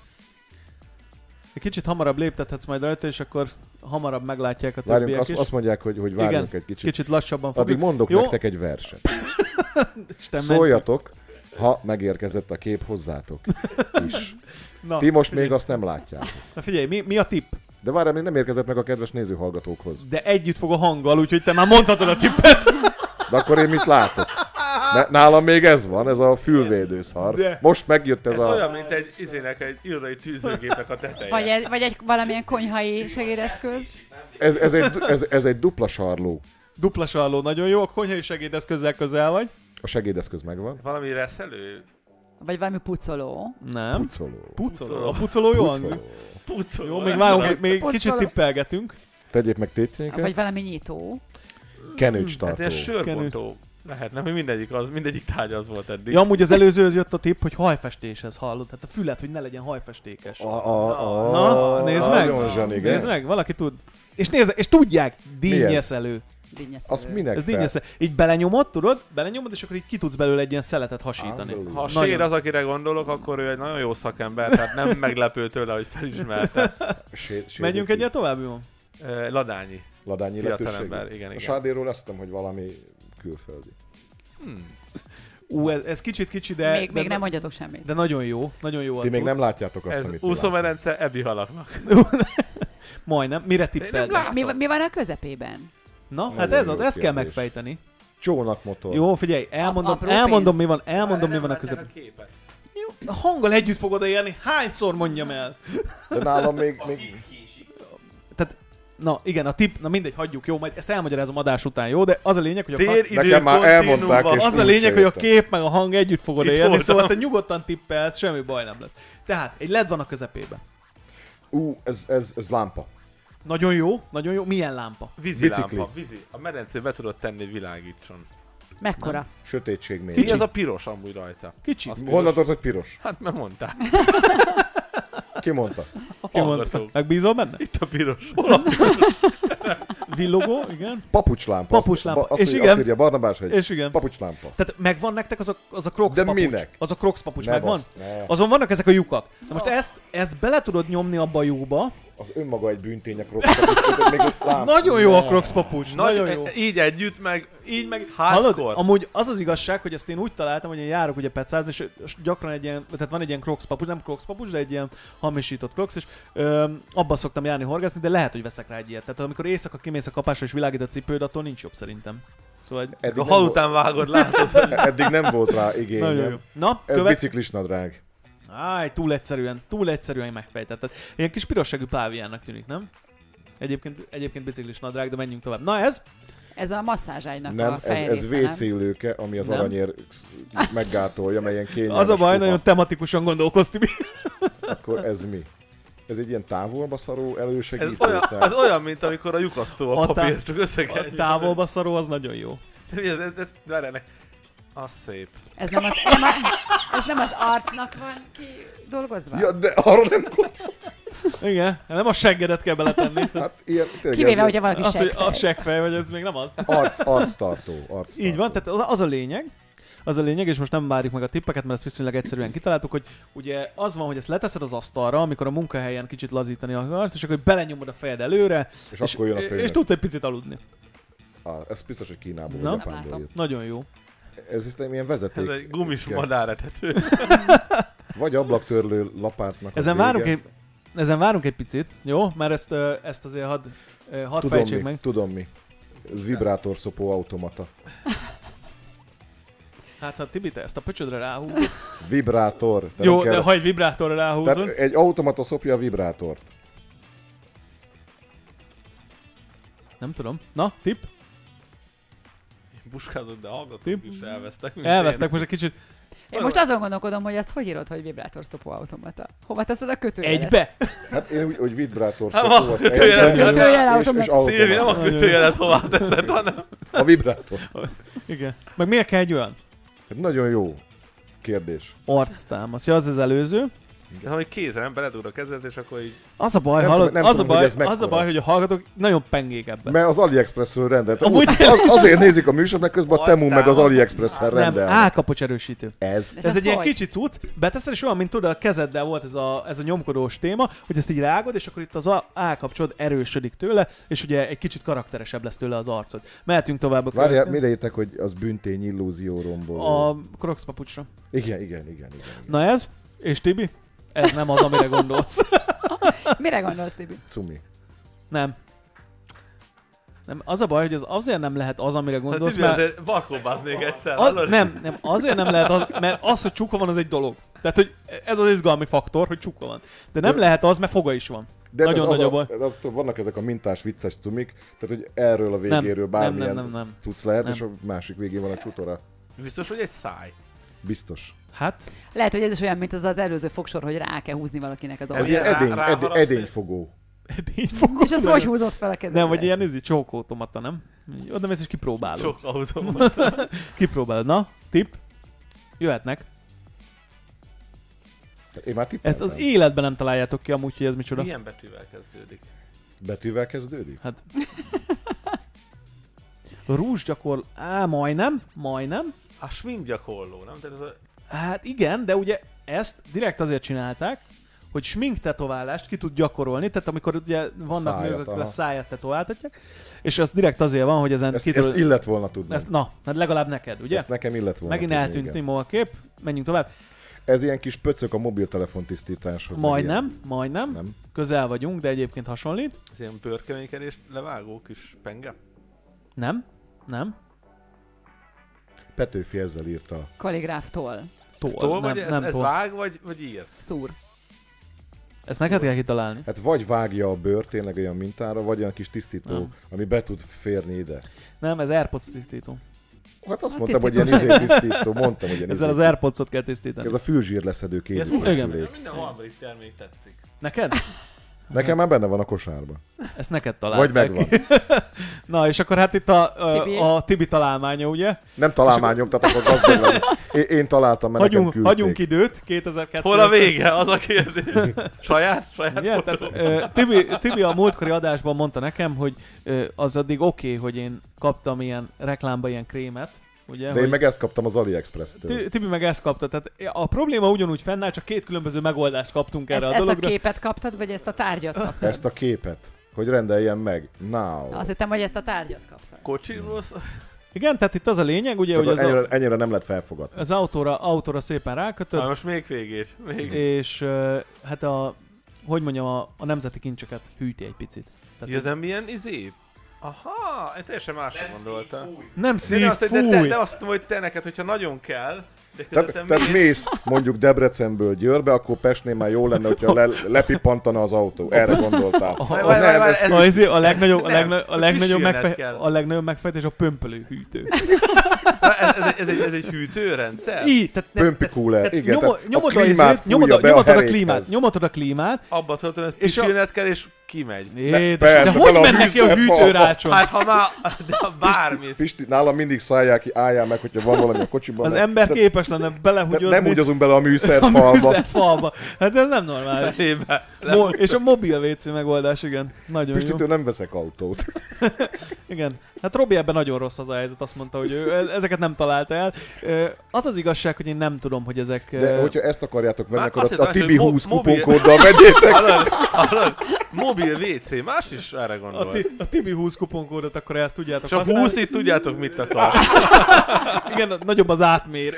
Egy kicsit hamarabb léptethetsz majd rajta, és akkor hamarabb meglátják a Várjunk, többiek azt, is. azt mondják, hogy, hogy várjunk egy kicsit. Kicsit lassabban Addig fogjuk. mondok Jó. nektek egy verset. Isten ments. Szóljatok, ha megérkezett a kép hozzátok is. Na, Ti most figyelj. még azt nem látjátok. Na figyelj, mi, mi a tipp? De várjál, még nem érkezett meg a kedves nézőhallgatókhoz. De együtt fog a hanggal, úgyhogy te már mondhatod a tippet. De akkor én mit látok? Ne, nálam még ez van, ez a fülvédő szar. De. Most megjött ez, Ez a... olyan, mint egy izének, egy irodai tűzőgépnek a teteje. Vagy egy, vagy egy valamilyen konyhai segédeszköz. Ez, ez, egy, ez, ez egy dupla sarló. Dupla sarló, nagyon jó, a konyhai segédeszközzel közel vagy. A segédeszköz megvan. Valami reszelő? Vagy valami pucoló. Nem. Pucoló. Pucoló. A pucoló jó hangú. Pucoló. Pucoló. Jó, még várunk, még Pucoló. kicsit tippelgetünk. Tegyék meg tétjénket. Vagy valami nyitó. Kenőcstartó. Ez ilyen sörbontó. Lehet, nem? Mindegyik, az, mindegyik tárgya az volt eddig. Ja, amúgy az előzőhöz jött a tipp, hogy hajfestéshez hallod. Tehát a fület, hogy ne legyen hajfestékes. A, a, a, Na, nézd meg. Nagyon zsenigen. Nézd meg, valaki tud. És nézd, és tudják, dinnyeszelő. Dinnyeszelő. Azt minek Ez fel? dinnyeszelő. Így belenyomod, tudod? Belenyomod, és akkor így ki tudsz belőle egy ilyen szeletet hasítani. Unbelievable. Ha a Nagyon. Sér az, akire gondolok, akkor ő egy nagyon jó szakember, tehát nem meglepő tőle, hogy felismerte. Sét- sét- Menjünk egyet tovább, jó? Ö, Ladányi. Ladányi Fiatalember, illetőség? igen, A igen. Sádéról azt hiszem, hogy valami külföldi. Hmm. Ú, ez, ez kicsit kicsi, de... Még, de, még nem mondjatok semmit. De nagyon jó, nagyon jó a Ti még cucc. nem látjátok azt, Ez amit mi látunk. úszómedence ebbi halaknak. Majdnem. Mire Én tippeld? nem Mi, mi van a közepében? Na, hát Nagyon ez az, jó ezt kell kérdés. megfejteni. Csónakmotor. Jó, figyelj, elmondom, apró elmondom pénz. mi van, elmondom mi Nem van a látják közepén. képet. A hanggal együtt fog odaérni, hányszor mondjam el? De nálam még, még Tehát, na igen, a tipp, na mindegy, hagyjuk, jó, majd ezt elmagyarázom adás után, jó? De az a lényeg, hogy a, Tér, hang, idő, Nekem már elmondták, kontinúumban. és az a úgy lényeg, hogy a értem. kép meg a hang együtt fog odaérni, voltam. szóval te nyugodtan tippelsz, semmi baj nem lesz. Tehát, egy led van a közepében. ú, ez, ez, ez lámpa. Nagyon jó, nagyon jó. Milyen lámpa? Vízi Bicikli. lámpa, vízi. A medencébe be tudod tenni, világítson. Mekkora? Sötétség még. Mi az a piros amúgy rajta? Kicsi. Az piros? Honnan tudod, hogy piros? Hát mert mondták. Ki mondta? Ki mondta? Hallgatók. Megbízol benne? Itt a piros. Hol a Villogó, igen. Papucslámpa. Papucslámpa. Azt, ba- És azt, igen. azt írja Barnabás, hogy És igen. papucslámpa. Tehát megvan nektek az a, az a Crocs De papucs? minek? Az a Crocs papucs Ne megvan? basz, ne. Azon vannak ezek a lyukak. Na most ezt, ezt bele tudod nyomni abba a lyukba. Az önmaga egy bűntény a crocs. Még ott lámpa. Nagyon jó a Ne. Crocs papucs. Nagyon jó. Így együtt meg Így meg, Hardcore. hallod? Amúgy az az igazság, hogy ezt én úgy találtam, hogy én járok ugye pecázni, és és gyakran egy ilyen, tehát van egy ilyen Crocs papucs, nem Crocs papucs, de egy ilyen hamisított Crocs, és ö, abba szoktam járni horgászni, de lehet, hogy veszek rá egy ilyet. Tehát amikor éjszaka kimész a kapásra és világít a cipőd, attól nincs jobb szerintem. Szóval egy... Eddig a nem hal volt- után vágod, látod, hogy Eddig nem volt rá Nagyon jó. igényem. Na, Ez követ... biciklis nadrág. Áj, túl egyszerűen, túl egyszerűen megfejtetted. Ilyen kis pirosságú páviánnak tűnik, nem? Egyébként, egyébként biciklis nadrág, de menjünk tovább. Na ez, Ez a masszázságynak Nem, a ez, fehér ez része, vé nem? cé ülőke, ami az Nem. aranyér meggátolja, melyen kényelmes. Az a baj, puha. nagyon tematikusan gondolkoz, Tibi. Akkor ez mi? Ez egy ilyen távolba szaró elősegítő? Ez olyan, tehát- az olyan, mint amikor a lyukasztó a A tá- papír, csak össze kell A nyomni. távolba szaró az nagyon jó. Ez, ez, ez, várjának. Az szép. Ez nem az, nem a, ez nem az arcnak van ki dolgozva? Ja, de arra nem gondoltam. Igen, nem a seggedet kell beletenni. Hát ilyen, tényleg Kivéve, ez hogyha valaki Az, hogy seggfej. a seggfej, vagy ez még nem az. arc, arctartó, arctartó. Így van, tehát az, az a lényeg, az a lényeg, és most nem várjuk meg a tippeket, mert ezt viszonylag egyszerűen kitaláltuk, hogy ugye az van, hogy ezt leteszed az asztalra, amikor a munkahelyen kicsit lazítani akarsz, és akkor belenyomod a fejed előre, És, és akkor jön a és főnök. tudsz egy picit aludni. Ah, ez biztos, hogy Kínából Na. vagy Nem Japánból látom. jött. Nagyon jó. Ez is ilyen vezeték. Ez egy gumis Igen. madáretető. Vagy ablaktörlő lapátnak a Ezen vége. várunk, egy, ezen várunk egy picit, jó? Mert ezt, ö, ezt azért hadd ö, hadd Tudom fejtsék mi, meg. tudom mi. Ez vibrátorszopó automata. Hát ha Tibi, te ezt a pöcsödre ráhúzod. Vibrátor. De Jó, nem kell- de ha egy vibrátorra ráhúzod. Tehát egy automata szopja a vibrátort. Nem tudom. Na, tipp? Buskázok, de hallgatók Tipp. is elvesztek. mint Elvesztek én. most egy kicsit. Én most azon gondolkodom, hogy ezt hogy írod, hogy vibrátorszopó automata. Hova teszed a kötőjelet? Egybe. Hát én úgy, hogy vibrátor Hát szopó, van az kötőjel- egyben, kötőjel és, és automata. Szilvi, nem a automata. kötőjelet hová teszed, hanem... A vibrátor. Igen. Meg miért kell egy olyan? Hát nagyon jó kérdés. Arctámasz. Ja, az az előző. De ha még kézre nem beledugod a kezedet, és akkor így... Az a baj, Nem hallod, tudom- nem az, a tudom, hogy baj ez az a mekkora. baj, hogy a hallgatók nagyon pengék ebben. Mert az AliExpressről rendelt. Amúgy- Az, azért nézik a műsort, mert közben a Temu Aztán meg az az- AliExpress-en Nem, rendel. állkapocs erősítő. Ez. És Ez egy ilyen hogy? kicsi cucc, beteszed, és olyan, mint tudod, a kezeddel volt ez a, ez a nyomkodós téma, hogy ezt így rágod, és akkor itt az a- állkapcsolod erősödik tőle, és ugye egy kicsit karakteresebb lesz tőle az arcod. Mehetünk tovább a Várjál, következő- mire értek, hogy az büntény illúzió rombol. A Crocs papucsra. Igen, igen, igen, igen. igen. Na ez, és Tibi? Ez nem az, amire gondolsz. Mire gondolsz, Tibi? Cumi. Nem. Nem, az a baj, hogy ez azért nem lehet az, amire gondolsz, Tibi, mert... azért balkóbáznék egyszer, Az, hallod? nem, nem, azért nem lehet az, mert az, hogy csuka van, az egy dolog. Tehát, hogy ez az izgalmi faktor, hogy csuka van. De nem De- lehet az, mert foga is van. De Nagyon ez az, nagy a a, baj. ez az, vannak ezek a mintás vicces cumik, tehát hogy erről a végéről Nem, bármilyen nem, nem, nem. cucc lehet, Nem. és a másik végén van a csutora. Biztos, hogy egy száj. Biztos. Hát, Lehet, hogy ez is olyan, mint az az előző fogsor, hogy rá kell húzni valakinek az Ez Ez ilyen ilyen alját. rá- edény, ed, ráharapsz, edényfogó. így fogom. És az hogy húzott fel a kezedre? Nem, vagy ilyen izi csókautomata, nem? Így oda mész és kipróbálod. Sok autó. Kipróbálod. Na, tipp. Jöhetnek. Én már tippeltem. Ezt az életben nem találjátok ki amúgy, hogy ez micsoda. Milyen betűvel kezdődik? Betűvel kezdődik? Hát... Rúzs gyakor... Á, majdnem, majdnem. A smink gyakorló, nem? Tehát ez a... Hát igen, de ugye ezt direkt azért csinálták, hogy smink tetoválást ki tud gyakorolni, tehát amikor ugye vannak Szájat, nők, akik a aha. száját tetováltatják, és az direkt azért van, hogy ezen Ezt, ki tudod... ezt illet volna tudni. ezt, na, hát legalább neked, ugye? Ezt nekem illet volna Megint tudni, eltűnt igen. Timo a kép, menjünk tovább. Ez ilyen kis pöcök a mobiltelefon tisztításhoz. meg Majdnem, majdnem, ilyen. Nem. közel vagyunk, de egyébként hasonlít. Ez ilyen bőrkeménykedés levágó kis penge. Nem, nem, Petőfi ezzel írta. Kaligráftól. toll, Tol, nem, vagy ez, nem ez toll. vág, vagy, vagy ír? Szúr. Ezt neked kell kitalálni. Hát vagy vágja a bőr tényleg olyan mintára, vagy olyan kis tisztító, Nem. ami be tud férni ide. Nem, ez AirPods tisztító. Hát azt Hát mondtam, hogy ilyen tisztító. izé tisztító, mondtam, hogy ilyen Ezzel az izé. AirPods-ot kell tisztítani. Ez a fűzsír leszedő Ez kézifeszülés. minden harmadik termék tetszik. Neked? Nekem már benne van a kosárba. Ezt neked találták. Vagy megvan. Na, és akkor hát itt a, a, Tibi. a Tibi találmánya, ugye? Nem találmányom, tehát akkor gazdag lenni. Én, én találtam, mert Hagyunk, nekem küldték. hagyunk időt, kétezer-kettő. Hol a vége? Az a kérdés. Saját? Saját Igen, fotó? tehát, ö, Tibi, Tibi a múltkori adásban mondta nekem, hogy ö, az addig oké, okay, hogy én kaptam ilyen reklámba ilyen krémet, ugye? De hogy én meg ezt kaptam az AliExpress-től. Ti- Tibi meg ezt kapta, tehát a probléma ugyanúgy fennáll, csak két különböző megoldást kaptunk Ezt, erre a ezt a dologra. képet kaptad, vagy ezt a tárgyat kaptad? Ezt a képet, hogy rendeljen meg. Now. Azt hittem, hogy ezt a tárgyat kaptad. Kocsiról szó- Igen, tehát itt az a lényeg, ugye, Csak hogy az, ennyire, a, ennyire nem lett felfogadni. az autóra, autóra szépen Na, rákötött, most még végét. Még. és ö, hát a, hogy mondjam, a, a nemzeti kincseket hűti egy picit. Tehát, Ez nem ilyen izé? Aha, én teljesen másra gondoltam. nem De, szív, de, azt, de, de, fúj! de azt mondom, hogy te neked, hogyha nagyon kell, Tehát te mész mondjuk Debrecenből Győrbe, akkor Pestnél már jó lenne, hogyha le, lepipantana az autó. Erre gondoltál. A, Vaj, a, vaj, vaj, a, ez- a, izé- a legnagyobb, a Nem, legnagyobb, a legnagyobb, frissülned megfe- kell. a legnagyobb megfejtés a pömpölő hűtő. Ez, ez, egy, ez, egy, ez egy hűtőrendszer? Így, tehát ne- Pömpi cooler, tehát igen. nyomo- tehát nyomod a a klímát izét, nyomod a- fújja be a nyomod a herékhez. klímát, nyomod a klímát, Abba tudod, hogy És a- pisilned kell, és kimegy. Édes, persze, de hogy bele a menne ki a műszerfalba. hűtőrácson? Hát ha már, de ha bármit. Pisti, nálam mindig szállják ki, álljál meg, hogyha van valami a kocsiban. Az mert- ember tehát képes lenne ne- belehugyozni Nem húgyozunk bele a a műszerfalba. műszerfalba. Hát ez nem normális. Felébe. Mo- és a mobil vé cé megoldás, igen. Nagyon jó. Pistitől nem veszek autót. Igen. Hát Robi ebben nagyon rossz az a helyzet, azt mondta, hogy ő e- ezeket nem találta el. Ö, Az az igazság, hogy én nem tudom, hogy ezek... De ö, hogyha ezt akarjátok venni, Már akkor azt a, a hittem, Tibi hogy mo- húsz mobil- kuponkóddal vegyétek. Hallod? Hallod? Mobil vé cé, más is erre A, gondol. ti, a Tibi húsz kuponkódot akkor ezt tudjátok És a használni. húsz itt tudjátok mit akar. Igen, nagyobb az átmérő.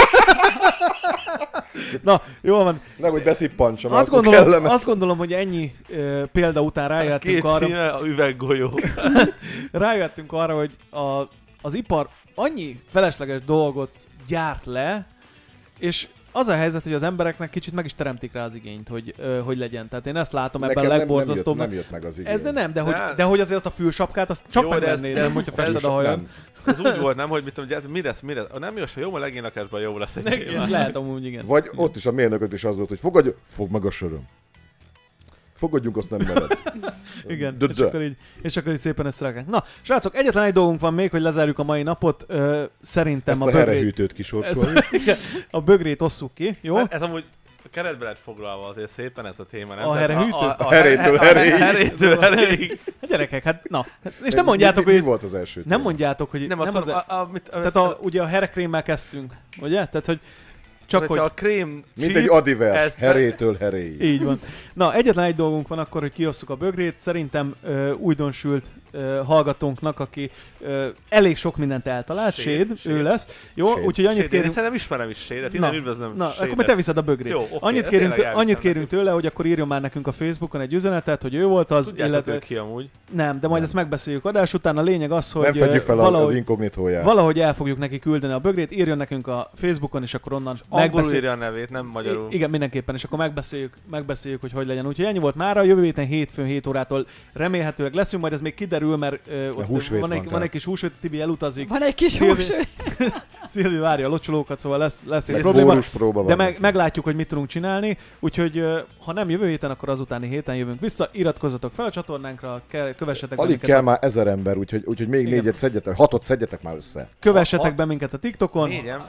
Na, jól van. Nehogy beszippantsam, Azt akkor gondolom, kellemes. azt gondolom, hogy ennyi ö, példa után rájöttünk Két arra, színe, a üveggolyó. rájöttünk arra, hogy a, az ipar annyi felesleges dolgot gyárt le, és az a helyzet, hogy az embereknek kicsit meg is teremtik rá az igényt, hogy, ö, hogy legyen. Tehát én ezt látom ebben a Nekem nem, nem, jött, legborzasztóbb. nem jött meg az igény. Ez de nem, de hogy, Nem. de hogy azért azt a fülsapkát, azt csak Jó, de ez- megvennéd, de- nem, hogyha ez fested a hajad. Nem. Ez úgy volt, nem, hogy mit tudom, hogy ez mi lesz, mi lesz. Nem jó, ha jó, a legény lakásban jó lesz egy téma. Igen, lehet amúgy, igen. Vagy ott is a mérnököt is az volt, hogy fogadj, fogd meg a söröm. Fogadjunk, azt nem mered. Igen, De- és de. akkor, így, és akkor így szépen összerakják. Na, srácok, egyetlen egy dolgunk van még, hogy lezárjuk a mai napot. Ö, szerintem Ezt a a bögrét, herehűtőt kisorsoljuk. ezt, igen, a bögrét osszuk ki, jó? Hát ez amúgy a keretbe lett foglalva azért szépen ez a téma, nem? A Tehát herehűtő? A, a, a, A herétől a- a- heréig. Herétől heréig. Hát gyerekek, hát na. És nem mondjátok, mi, mi, mi hogy... volt az első Nem téma? mondjátok, hogy... Nem, azt az, mondom, a, a, mit, a, tehát a, ugye a herekrémmel kezdtünk, ugye? Tehát, hogy csak hogy... a krém Mint chip, egy adivers, ez- herétől heréig. Így van. Na, egyetlen egy dolgunk van akkor, hogy kiosszuk a bögrét. Szerintem ö, újdonsült ö, hallgatónknak, aki ö, elég sok mindent eltalált, Shade, Shade, Shade. ő lesz. Jó, Shade. úgyhogy annyit Shade, én kérünk... szerintem ismerem is Shade-et, Na, innen üdvözlöm Na, Shade-et. akkor te viszed a bögrét. Jó, oké, annyit de kérünk, tényleg annyit elviszem kérünk tőle, hogy akkor írjon már nekünk a Facebookon egy üzenetet, hogy ő volt az, Tudjátok illetve... ő ki amúgy. Nem, de majd ezt megbeszéljük adás után. A lényeg az, hogy Nem fedjük fel ö, a- az valahogy, inkognitóját. valahogy el fogjuk neki küldeni a bögrét, írjon nekünk a Facebookon, és akkor onnan Angolul megbeszéljük. írja a nevét, nem magyarul. I- igen, mindenképpen, és akkor megbeszéljük, megbeszéljük, hogy hogy legyen. Úgyhogy ennyi volt mára, jövő héten hétfőn hét órától remélhetőleg leszünk, majd ez még kiderül, mert uh, ott húsvét van, van, egy, van tehát. egy kis húsvét, Tibi elutazik, Van egy kis Szilvi- hús. Szilvi várja a locsolókat, szóval lesz, lesz egy Meg probléma. kórus próba van. De meg, meglátjuk, hogy mit tudunk csinálni, úgyhogy uh, ha nem jövő héten, akkor azutáni héten jövünk vissza. Iratkozzatok fel a csatornánkra, ke- kövessetek be Alig minket, kell a, már ezer ember, úgyhogy, úgyhogy még Igen. négyet szedjetek, hatot szedjetek már össze. kövessetek Ha- be minket a TikTokon, Négyen.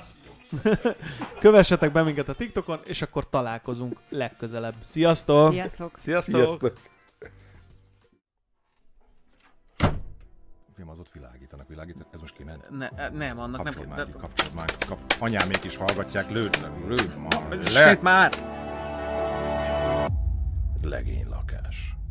kövessetek be minket a TikTokon, és akkor találkozunk legközelebb. Sziasztok! Sziasztok! Sziasztok! Sziasztok! Film az ott világítanak, világítanak, ez most kiment. Ne, nem, annak Kapcsolod nem már, kell. ki, kapcsolod már, kap, anyámék is hallgatják, lőd, lőd már le. Sét már! Legény lakás.